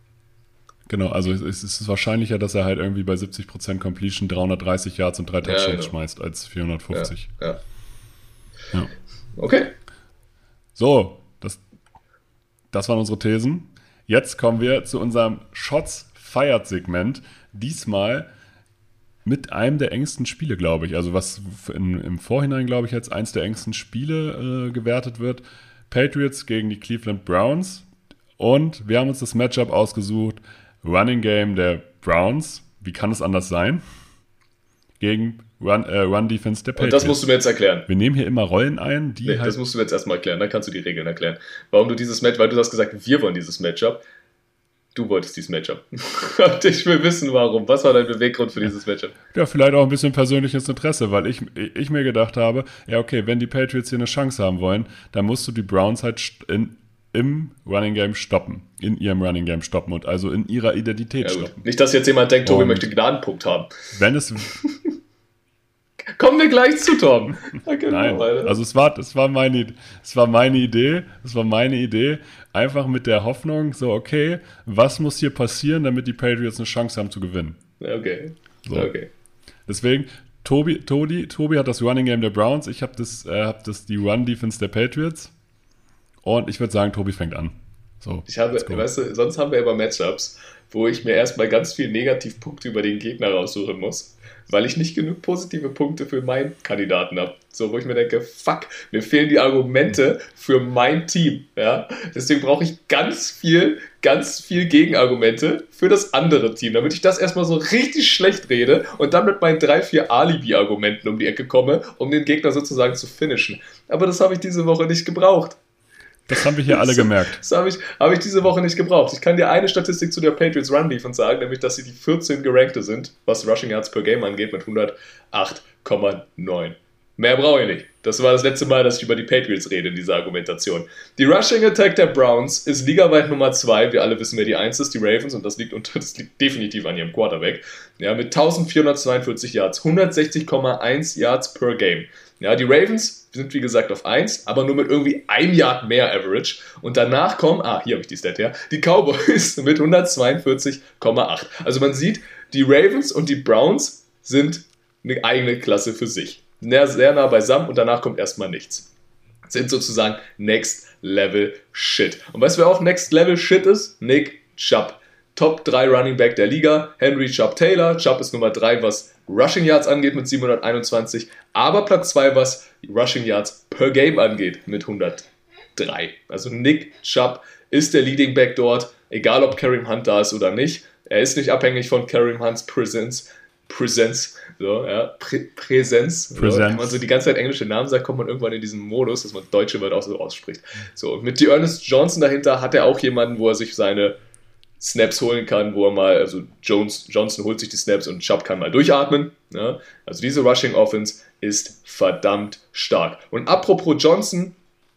genau, also es, es ist wahrscheinlicher, dass er halt irgendwie bei siebzig Prozent Completion dreihundertdreißig Yards und drei Touchdowns genau. schmeißt als vierhundertfünfzig. Ja. Ja. Okay. So, das, das waren unsere Thesen. Jetzt kommen wir zu unserem Shots-Fired-Segment. Diesmal mit einem der engsten Spiele, glaube ich. Also was in, im Vorhinein, glaube ich, als eins der engsten Spiele äh, gewertet wird. Patriots gegen die Cleveland Browns. Und wir haben uns das Matchup ausgesucht. Running Game der Browns. Wie kann es anders sein? Gegen Run, äh, Run Defense der Und Patriots. das musst du mir jetzt erklären. Wir nehmen hier immer Rollen ein, die Nee, halt... das musst du mir jetzt erstmal erklären, dann kannst du die Regeln erklären. Warum du dieses Match, weil du hast gesagt, wir wollen dieses Matchup. Du wolltest dieses Matchup. Und ich will wissen, warum. Was war dein Beweggrund für dieses Matchup? Ja, vielleicht auch ein bisschen persönliches Interesse, weil ich, ich mir gedacht habe, ja okay, wenn die Patriots hier eine Chance haben wollen, dann musst du die Browns halt in, im Running Game stoppen. In ihrem Running Game stoppen und also in ihrer Identität Ja, gut. stoppen. Nicht, dass jetzt jemand denkt, Tobi Und- möchte einen Gnadenpunkt haben. Wenn es... Kommen wir gleich zu, Tom. Okay, Nein, also es war, es war meine, es war meine Idee, es war meine Idee, einfach mit der Hoffnung, so okay, was muss hier passieren, damit die Patriots eine Chance haben zu gewinnen. Okay, so. okay. Deswegen, Tobi, Tobi, Tobi hat das Running Game der Browns, ich habe das, äh, hab das die Run-Defense der Patriots und ich würde sagen, Tobi fängt an. So, ich habe, weißt du, sonst haben wir immer Matchups, wo ich mir erstmal ganz viel Negativpunkte über den Gegner raussuchen muss, weil ich nicht genug positive Punkte für meinen Kandidaten habe. So, wo ich mir denke, fuck, mir fehlen die Argumente für mein Team. Ja? Deswegen brauche ich ganz viel, ganz viel Gegenargumente für das andere Team, damit ich das erstmal so richtig schlecht rede und dann mit meinen drei, vier Alibi-Argumenten um die Ecke komme, um den Gegner sozusagen zu finishen. Aber das habe ich diese Woche nicht gebraucht. Das haben wir hier alle gemerkt. Das habe ich, hab ich diese Woche nicht gebraucht. Ich kann dir eine Statistik zu der Patriots Run Defense sagen, nämlich, dass sie die vierzehn gerankte sind, was Rushing Yards per Game angeht, mit hundertacht Komma neun. Mehr brauche ich nicht. Das war das letzte Mal, dass ich über die Patriots rede in dieser Argumentation. Die Rushing Attack der Browns ist ligaweit Nummer zwei. Wir alle wissen, wer die eins ist, die Ravens, und das liegt, unter, das liegt definitiv an ihrem Quarterback. Ja, mit eintausendvierhundertzweiundvierzig Yards, hundertsechzig Komma eins Yards per Game. Ja, die Ravens sind wie gesagt auf eins, aber nur mit irgendwie einem Yard mehr Average. Und danach kommen, ah, hier habe ich die Stat her, die Cowboys mit hundertzweiundvierzig Komma acht. Also man sieht, die Ravens und die Browns sind eine eigene Klasse für sich. Sehr, sehr nah beisammen und danach kommt erstmal nichts. Sind sozusagen Next Level Shit. Und weißt du, wer auch Next Level Shit ist? Nick Chubb. Top drei Running Back der Liga, Henry Chubb Taylor. Chubb ist Nummer drei, was Rushing Yards angeht mit siebenhunderteinundzwanzig, aber Platz zwei, was Rushing Yards per Game angeht mit hundertdrei. Also Nick Chubb ist der Leading Back dort, egal ob Kareem Hunt da ist oder nicht. Er ist nicht abhängig von Kareem Hunts Presence. Präsenz, so, ja, Prä- Präsenz. So. Wenn man so die ganze Zeit englische Namen sagt, kommt man irgendwann in diesen Modus, dass man deutsche Wörter auch so ausspricht. So, und mit Ernest Johnson dahinter hat er auch jemanden, wo er sich seine Snaps holen kann, wo er mal, also Jones, Johnson holt sich die Snaps und Chubb kann mal durchatmen. Ja? Also diese Rushing Offense ist verdammt stark. Und apropos Johnson,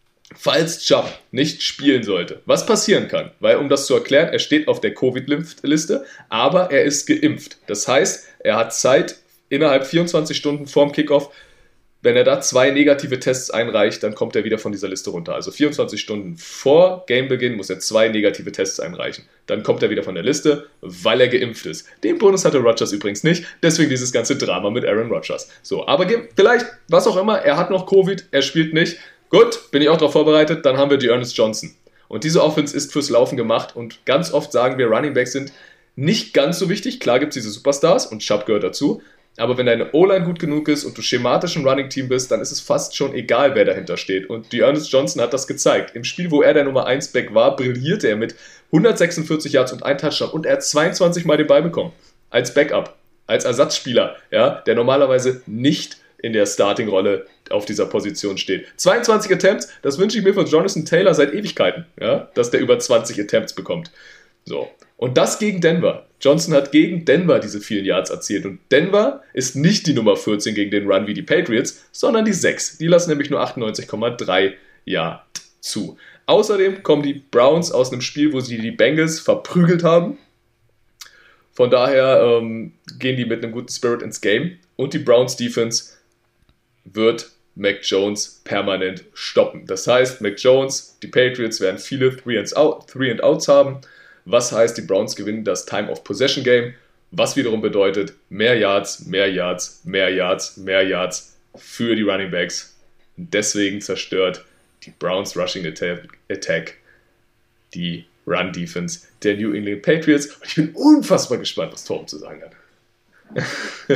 falls Chubb nicht spielen sollte, was passieren kann, weil um das zu erklären, er steht auf der Covid-Liste, aber er ist geimpft. Das heißt, er hat Zeit innerhalb vierundzwanzig Stunden vorm Kickoff. Wenn er da zwei negative Tests einreicht, dann kommt er wieder von dieser Liste runter. Also vierundzwanzig Stunden vor Gamebeginn muss er zwei negative Tests einreichen. Dann kommt er wieder von der Liste, weil er geimpft ist. Den Bonus hatte Rodgers übrigens nicht, deswegen dieses ganze Drama mit Aaron Rodgers. So, aber vielleicht, was auch immer, er hat noch Covid, er spielt nicht. Gut, bin ich auch darauf vorbereitet, dann haben wir die Ernest Johnson. Und diese Offense ist fürs Laufen gemacht und ganz oft sagen wir, Running Backs sind nicht ganz so wichtig. Klar gibt es diese Superstars und Chubb gehört dazu. Aber wenn deine O-Line gut genug ist und du schematisch ein Running-Team bist, dann ist es fast schon egal, wer dahinter steht. Und die Ernest Johnson hat das gezeigt. Im Spiel, wo er der Nummer eins Back war, brillierte er mit hundertsechsundvierzig Yards und ein Touchdown. Und er hat zweiundzwanzig Mal den Ball bekommen. Als Backup, als Ersatzspieler, ja, der normalerweise nicht in der Starting-Rolle auf dieser Position steht. zweiundzwanzig Attempts, das wünsche ich mir von Jonathan Taylor seit Ewigkeiten, ja, dass der über zwanzig Attempts bekommt. So. Und das gegen Denver. Johnson hat gegen Denver diese vielen Yards erzielt. Und Denver ist nicht die Nummer vierzehn gegen den Run wie die Patriots, sondern die sechs. Die lassen nämlich nur achtundneunzig Komma drei Yard zu. Außerdem kommen die Browns aus einem Spiel, wo sie die Bengals verprügelt haben. Von daher ähm, gehen die mit einem guten Spirit ins Game. Und die Browns Defense wird Mac Jones permanent stoppen. Das heißt, Mac Jones, die Patriots werden viele Three-and-Outs haben. Was heißt, die Browns gewinnen das Time of Possession Game, was wiederum bedeutet mehr Yards, mehr Yards, mehr Yards, mehr Yards für die Running Backs. Und deswegen zerstört die Browns Rushing Attack die Run Defense der New England Patriots. Und ich bin unfassbar gespannt, was Torben zu sagen hat.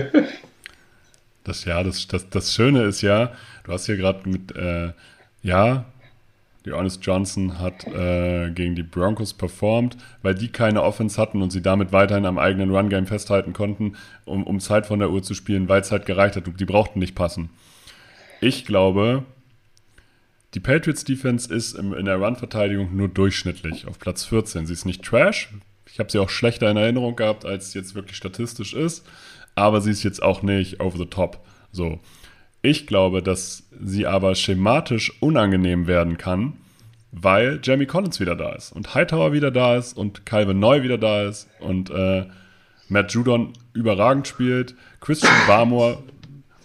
Das, ja, das, das, das Schöne ist ja, du hast hier gerade mit, äh, ja, die Ernest Johnson hat äh, gegen die Broncos performt, weil die keine Offense hatten und sie damit weiterhin am eigenen Run-Game festhalten konnten, um, um Zeit von der Uhr zu spielen, weil es halt gereicht hat. Die brauchten nicht passen. Ich glaube, die Patriots-Defense ist im, in der Run-Verteidigung nur durchschnittlich auf Platz vierzehn. Sie ist nicht Trash. Ich habe sie auch schlechter in Erinnerung gehabt, als es jetzt wirklich statistisch ist. Aber sie ist jetzt auch nicht over the top. So. Ich glaube, dass sie aber schematisch unangenehm werden kann, weil Jamie Collins wieder da ist und Hightower wieder da ist und Calvin Neu wieder da ist und äh, Matt Judon überragend spielt, Christian Barmore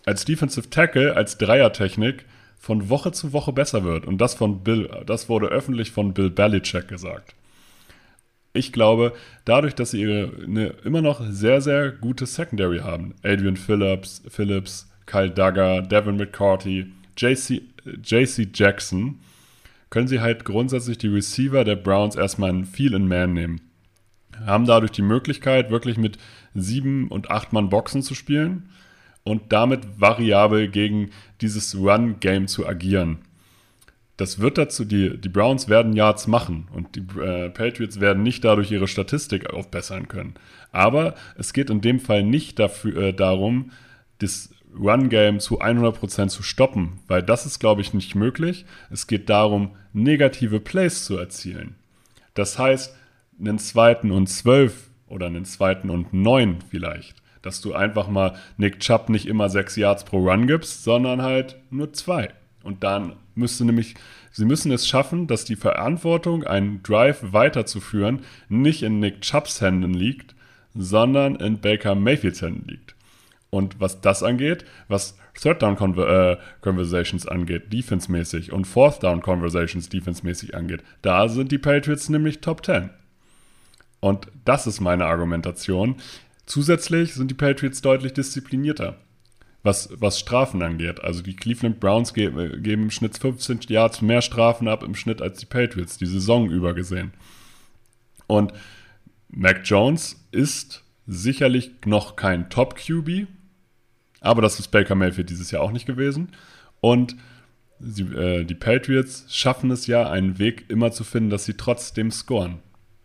als Defensive Tackle, als Dreiertechnik von Woche zu Woche besser wird. Und das von Bill, das wurde öffentlich von Bill Belichick gesagt. Ich glaube, dadurch, dass sie ihre eine immer noch sehr, sehr gute Secondary haben, Adrian Phillips, Phillips, Kyle Duggar, Devin McCourty, J C Jackson, können sie halt grundsätzlich die Receiver der Browns erstmal ein Viel in Man nehmen. Haben dadurch die Möglichkeit, wirklich mit sieben und acht Mann Boxen zu spielen und damit variabel gegen dieses Run-Game zu agieren. Das wird dazu, die, die Browns werden Yards machen und die äh, Patriots werden nicht dadurch ihre Statistik aufbessern können. Aber es geht in dem Fall nicht dafür, äh, darum, das Run-Game zu hundert Prozent zu stoppen, weil das ist, glaube ich, nicht möglich. Es geht darum, negative Plays zu erzielen. Das heißt, einen zweiten und zwölf oder einen zweiten und neun vielleicht, dass du einfach mal Nick Chubb nicht immer sechs Yards pro Run gibst, sondern halt nur zwei. Und dann müsste nämlich, sie müssen es schaffen, dass die Verantwortung, einen Drive weiterzuführen, nicht in Nick Chubbs Händen liegt, sondern in Baker Mayfields Händen liegt. Und was das angeht, was Third Down Conver- äh, Conversations angeht, defense-mäßig, und Fourth Down Conversations defense-mäßig angeht, da sind die Patriots nämlich Top zehn. Und das ist meine Argumentation. Zusätzlich sind die Patriots deutlich disziplinierter, was, was Strafen angeht. Also die Cleveland Browns ge- geben im Schnitt fünfzehn Yards mehr Strafen ab im Schnitt als die Patriots, die Saison über gesehen. Und Mac Jones ist sicherlich noch kein Top-Q B, aber das ist Baker Mayfield dieses Jahr auch nicht gewesen. Und sie, äh, die Patriots schaffen es ja, einen Weg immer zu finden, dass sie trotzdem scoren.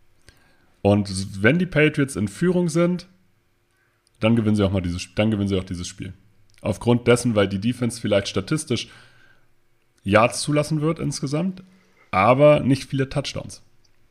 Und wenn die Patriots in Führung sind, dann gewinnen sie auch mal dieses, dann gewinnen sie auch dieses Spiel. Aufgrund dessen, weil die Defense vielleicht statistisch Yards zulassen wird insgesamt, aber nicht viele Touchdowns.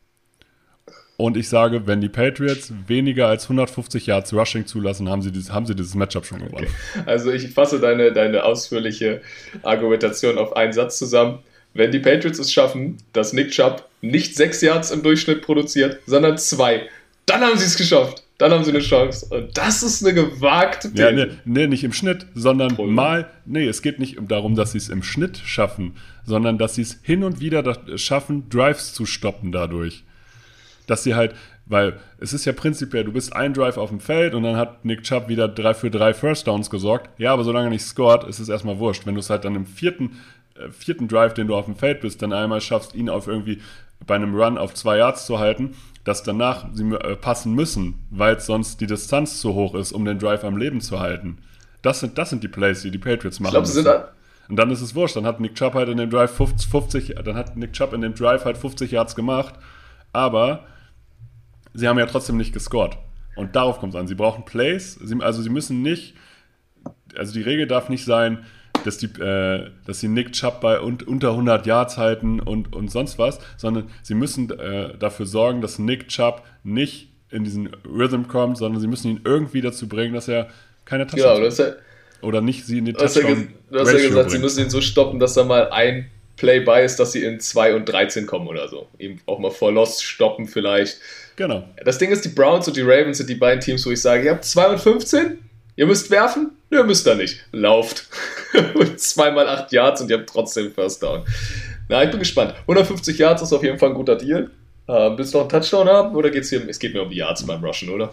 Und ich sage, wenn die Patriots weniger als hundertfünfzig Yards Rushing zulassen, haben sie dieses, haben sie dieses Matchup schon gewonnen. Okay. Also ich fasse deine, deine ausführliche Argumentation auf einen Satz zusammen. Wenn die Patriots es schaffen, dass Nick Chubb nicht sechs Yards im Durchschnitt produziert, sondern zwei, dann haben sie es geschafft. Dann haben sie eine Chance. Und das ist eine gewagte These. Ja, nee, nee, nicht im Schnitt, sondern Voll. mal, nee, es geht nicht darum, dass sie es im Schnitt schaffen, sondern dass sie es hin und wieder schaffen, Drives zu stoppen dadurch. Dass sie halt, weil es ist ja prinzipiell, du bist ein Drive auf dem Feld und dann hat Nick Chubb wieder drei für drei First Downs gesorgt. Ja, aber solange er nicht scored, ist es erstmal wurscht. Wenn du es halt dann im vierten, äh, vierten Drive, den du auf dem Feld bist, dann einmal schaffst, ihn auf irgendwie bei einem Run auf zwei Yards zu halten, dass danach sie äh, passen müssen, weil sonst die Distanz zu hoch ist, um den Drive am Leben zu halten. Das sind, das sind die Plays, die die Patriots machen. Ich glaube, sie sind an- Und dann ist es wurscht. Dann hat Nick Chubb halt in dem Drive fünfzig, dann hat Nick Chubb in dem Drive halt fünfzig Yards gemacht, aber sie haben ja trotzdem nicht gescored. Und darauf kommt es an. Sie brauchen Plays. Sie, also sie müssen nicht, also die Regel darf nicht sein, dass, die, äh, dass sie Nick Chubb bei un, unter hundert Yards halten und, und sonst was, sondern sie müssen äh, dafür sorgen, dass Nick Chubb nicht in diesen Rhythm kommt, sondern sie müssen ihn irgendwie dazu bringen, dass er keine Touchdowns Genau, das ja, oder nicht sie in die du hast ja, Touchdown ge- du hast ja gesagt, bringt. Sie müssen ihn so stoppen, dass da mal ein Play bei ist, dass sie in zwei und dreizehn kommen oder so. Eben auch mal vor Loss stoppen vielleicht. Genau. Das Ding ist, die Browns und die Ravens sind die beiden Teams, wo ich sage, ihr habt zwei und fünfzehn, ihr müsst werfen, ihr müsst da nicht. Lauft. Zweimal acht Yards und ihr habt trotzdem First Down. Na, ich bin gespannt. hundertfünfzig Yards ist auf jeden Fall ein guter Deal. Äh, willst du noch einen Touchdown haben oder geht's hier? Es geht mir um die Yards beim Rushen, oder?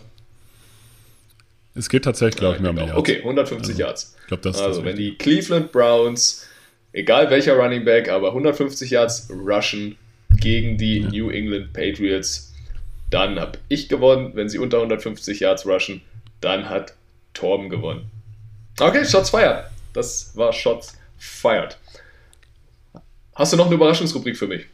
Es geht tatsächlich, glaube ich, mehr um die Yards. Okay, hundertfünfzig also, Yards. Ich glaube, das ist Also, das wenn die Cleveland Browns, egal welcher Running Back, aber hundertfünfzig Yards rushen gegen die ja. New England Patriots, dann habe ich gewonnen. Wenn sie unter hundertfünfzig Yards rushen, dann hat Torben gewonnen. Okay, Shots fired. Das war Shots fired. Hast du noch eine Überraschungsrubrik für mich?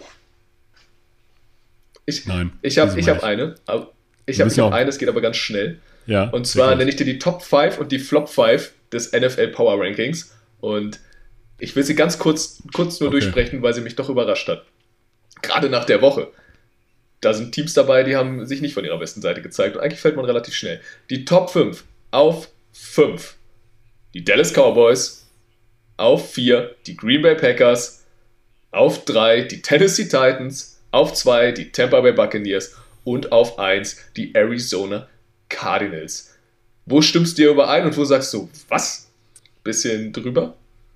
Ich, Nein. Ich habe ich hab eine. Ich habe hab eine, es geht aber ganz schnell. Ja, und zwar nenne ich dir die Top fünf und die Flop fünf des N F L Power Rankings. Und ich will sie ganz kurz, kurz nur okay. durchsprechen, weil sie mich doch überrascht hat. Gerade nach der Woche. Da sind Teams dabei, die haben sich nicht von ihrer besten Seite gezeigt. Und eigentlich fällt man relativ schnell. Die Top fünf auf fünf. Die Dallas Cowboys. Auf vier. Die Green Bay Packers. Auf drei. Die Tennessee Titans. Auf zwei. Die Tampa Bay Buccaneers. Und auf eins. Die Arizona Cardinals. Wo stimmst du dir überein und wo sagst du, was? bisschen drüber?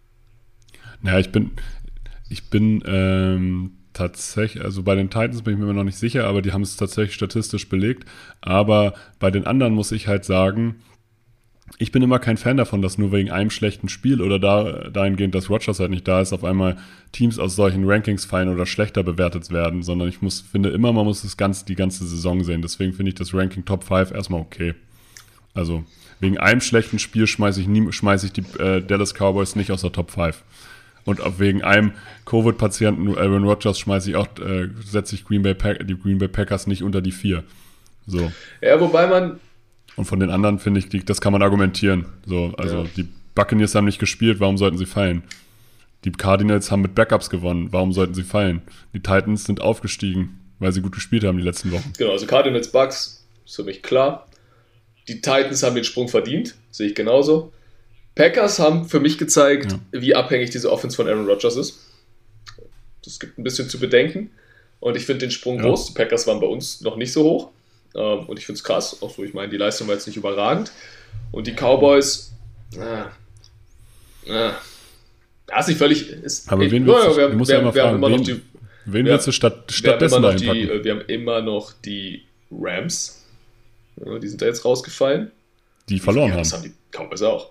Naja, ich bin, ich bin ähm, tatsächlich, also bei den Titans bin ich mir immer noch nicht sicher, aber die haben es tatsächlich statistisch belegt. Aber bei den anderen muss ich halt sagen, ich bin immer kein Fan davon, dass nur wegen einem schlechten Spiel oder da, dahingehend, dass Rodgers halt nicht da ist, auf einmal Teams aus solchen Rankings fallen oder schlechter bewertet werden, sondern ich muss, finde immer, man muss das ganz, die ganze Saison sehen. Deswegen finde ich das Ranking Top fünf erstmal okay. Also wegen einem schlechten Spiel schmeiße ich, nie, schmeiß ich die äh, Dallas Cowboys nicht aus der Top fünf. Und auch wegen einem Covid-Patienten Aaron Rodgers schmeiße ich auch, äh, setze ich Green Bay Pack, die Green Bay Packers nicht unter die vier. So. Ja, wobei man... Und von den anderen finde ich, die, das kann man argumentieren. So, also ja. Die Buccaneers haben nicht gespielt, warum sollten sie fallen? Die Cardinals haben mit Backups gewonnen, warum sollten sie fallen? Die Titans sind aufgestiegen, weil sie gut gespielt haben die letzten Wochen. Genau, also Cardinals, Bucks, ist für mich klar. Die Titans haben den Sprung verdient, sehe ich genauso. Packers haben für mich gezeigt, ja. wie abhängig diese Offense von Aaron Rodgers ist. Das gibt ein bisschen zu bedenken. Und ich finde den Sprung ja. groß. Die Packers waren bei uns noch nicht so hoch. Und ich finde es krass. Auch so, ich meine, die Leistung war jetzt nicht überragend. Und die Cowboys, ah, ah, ja, ist nicht völlig... Ist, Aber wen willst du, wir, du musst wir, ja mal fragen, wen, die, wen wir, willst du statt, stattdessen wir, die, wir haben immer noch die Rams. Ja, die sind da jetzt rausgefallen. Die verloren ja, haben. Das haben die Cowboys auch.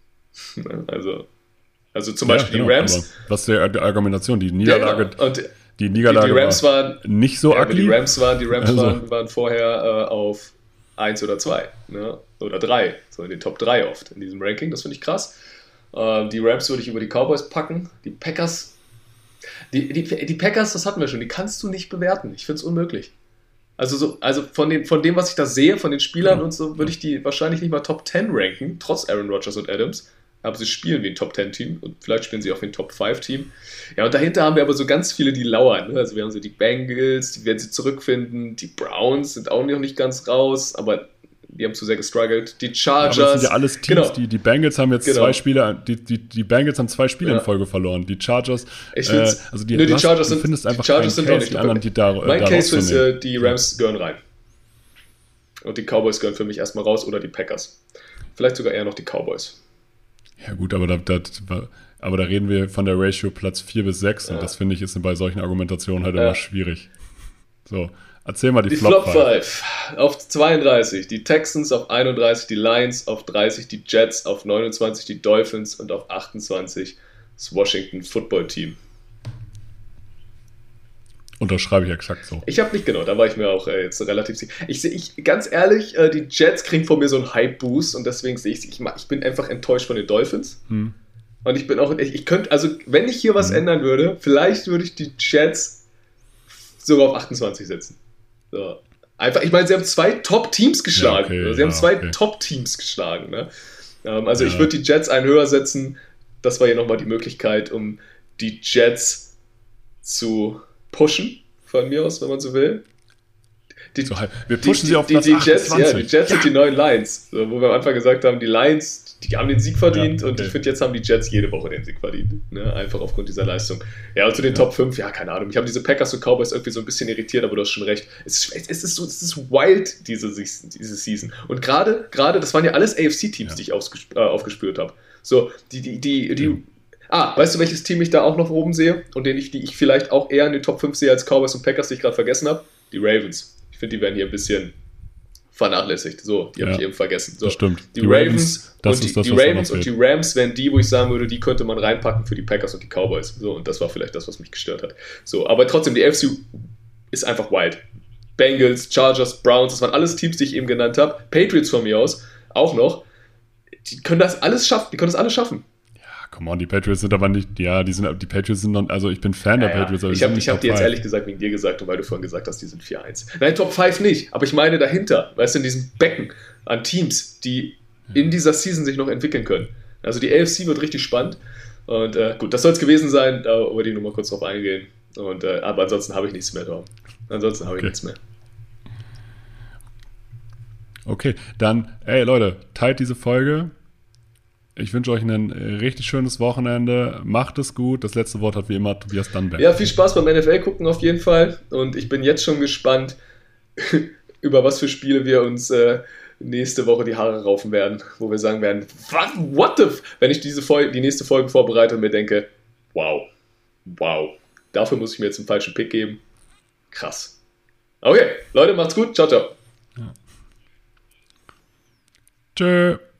Also, also zum ja, Beispiel genau, die Rams. Was ist die Argumentation? Die Niederlage, ja, und die, Niederlage die, die Rams war waren nicht so ja, ugly. Die Rams waren, die Rams also. waren, waren vorher äh, auf eins oder zwei, ne? Oder drei, so in den Top drei oft in diesem Ranking. Das finde ich krass. Äh, die Rams würde ich über die Cowboys packen. Die Packers, die, die, die Packers, das hatten wir schon, die kannst du nicht bewerten. Ich finde es unmöglich. Also, so, also von, den, von dem, was ich da sehe, von den Spielern ja. und so, würde ich die wahrscheinlich nicht mal Top zehn ranken, trotz Aaron Rodgers und Adams. Aber sie spielen wie ein Top zehn Team und vielleicht spielen sie auch wie ein Top fünf Team. Ja, und dahinter haben wir aber so ganz viele, die lauern. Ne? Also wir haben so die Bengals, die werden sie zurückfinden. Die Browns sind auch noch nicht ganz raus, aber die haben zu sehr gestruggelt. Die Chargers. Ja, aber das sind ja alles Teams. Genau. Die, die Bengals haben jetzt genau. zwei Spiele, die, die, die Bengals haben zwei Spiele ja. in Folge verloren. Die Chargers, ich äh, also die, nur die hast, Chargers du sind, findest einfach die Chargers sind Case, auch nicht die anderen, die da Mein da Case ist, äh, die Rams gehören rein. Und die Cowboys gehören für mich erstmal raus oder die Packers. Vielleicht sogar eher noch die Cowboys. Ja gut, aber da, da, aber da reden wir von der Ratio Platz vier bis sechs ja. und das finde ich ist bei solchen Argumentationen halt ja. immer schwierig. So, erzähl mal die, die Flop fünf. Auf zweiunddreißig, die Texans auf einunddreißig, die Lions auf dreißig, die Jets auf neunundzwanzig, die Dolphins und auf achtundzwanzig das Washington Football Team. Unterschreibe ich exakt so. Ich habe nicht genau, da war ich mir auch äh, jetzt relativ sicher. Ich, ich, ganz ehrlich, äh, die Jets kriegen von mir so einen Hype-Boost und deswegen sehe ich ich, ich bin einfach enttäuscht von den Dolphins. Hm. Und ich bin auch, ich, ich könnte, also wenn ich hier was hm. ändern würde, vielleicht würde ich die Jets sogar auf achtundzwanzig setzen. So. Einfach, ich meine, sie haben zwei Top-Teams geschlagen. Ja, okay, sie ja, haben zwei okay. Top-Teams geschlagen. Ne? Ähm, also ja. ich würde die Jets einen höher setzen. Das war hier nochmal die Möglichkeit, um die Jets zu pushen, von mir aus, wenn man so will. Die, so, wir pushen die, sie auf die, Platz die Jets, achtundzwanzig. Ja, die Jets ja. sind die neuen Lions. So, wo wir am Anfang gesagt haben, die Lions, die haben den Sieg verdient ja, okay. und ich finde, jetzt haben die Jets jede Woche den Sieg verdient. Ne? Einfach aufgrund dieser Leistung. Ja, und zu den ja. Top fünf, ja, keine Ahnung. Ich habe diese Packers und Cowboys irgendwie so ein bisschen irritiert, aber du hast schon recht. Es ist, es ist, so, es ist wild, diese, diese Season. Und gerade, gerade, das waren ja alles A F C-Teams, ja. die ich aufgesp- äh, aufgespürt habe. So, die, die, die, die ja. Ah, weißt du, welches Team ich da auch noch oben sehe und den ich, die ich vielleicht auch eher in den Top fünf sehe als Cowboys und Packers, die ich gerade vergessen habe? Die Ravens. Ich finde, die werden hier ein bisschen vernachlässigt. So, die ja, habe ich eben vergessen. So, das stimmt. Die, die Ravens, das und, ist die, das, die Ravens und die Rams wären die, wo ich sagen würde, die könnte man reinpacken für die Packers und die Cowboys. So, und das war vielleicht das, was mich gestört hat. So, aber trotzdem, die A F C ist einfach wild. Bengals, Chargers, Browns, das waren alles Teams, die ich eben genannt habe. Patriots von mir aus, auch noch. Die können das alles schaffen. Die können das alles schaffen. Come on, die Patriots sind aber nicht, ja, die sind, die Patriots sind noch, also ich bin Fan ja, der Patriots. Aber ich habe hab dir jetzt ehrlich gesagt wegen dir gesagt und weil du vorhin gesagt hast, die sind vier eins. Nein, Top fünf nicht, aber ich meine dahinter, weißt du, in diesem Becken an Teams, die ja. in dieser Season sich noch entwickeln können. Also die A F C wird richtig spannend und äh, gut, das soll es gewesen sein, da wollte ich nur mal kurz drauf eingehen und, äh, aber ansonsten habe ich nichts mehr drauf. Ansonsten habe ich okay. nichts mehr. Okay, dann, ey Leute, teilt diese Folge. Ich wünsche euch ein richtig schönes Wochenende. Macht es gut. Das letzte Wort hat wie immer Tobias Dannberg. Ja, viel Spaß beim N F L gucken auf jeden Fall. Und ich bin jetzt schon gespannt, über was für Spiele wir uns äh, nächste Woche die Haare raufen werden, wo wir sagen werden, what, what the f-? Wenn ich diese Folge, die nächste Folge vorbereite und mir denke, wow, wow, dafür muss ich mir jetzt einen falschen Pick geben. Krass. Okay, Leute, macht's gut. Ciao, ciao. Ja. Tschö.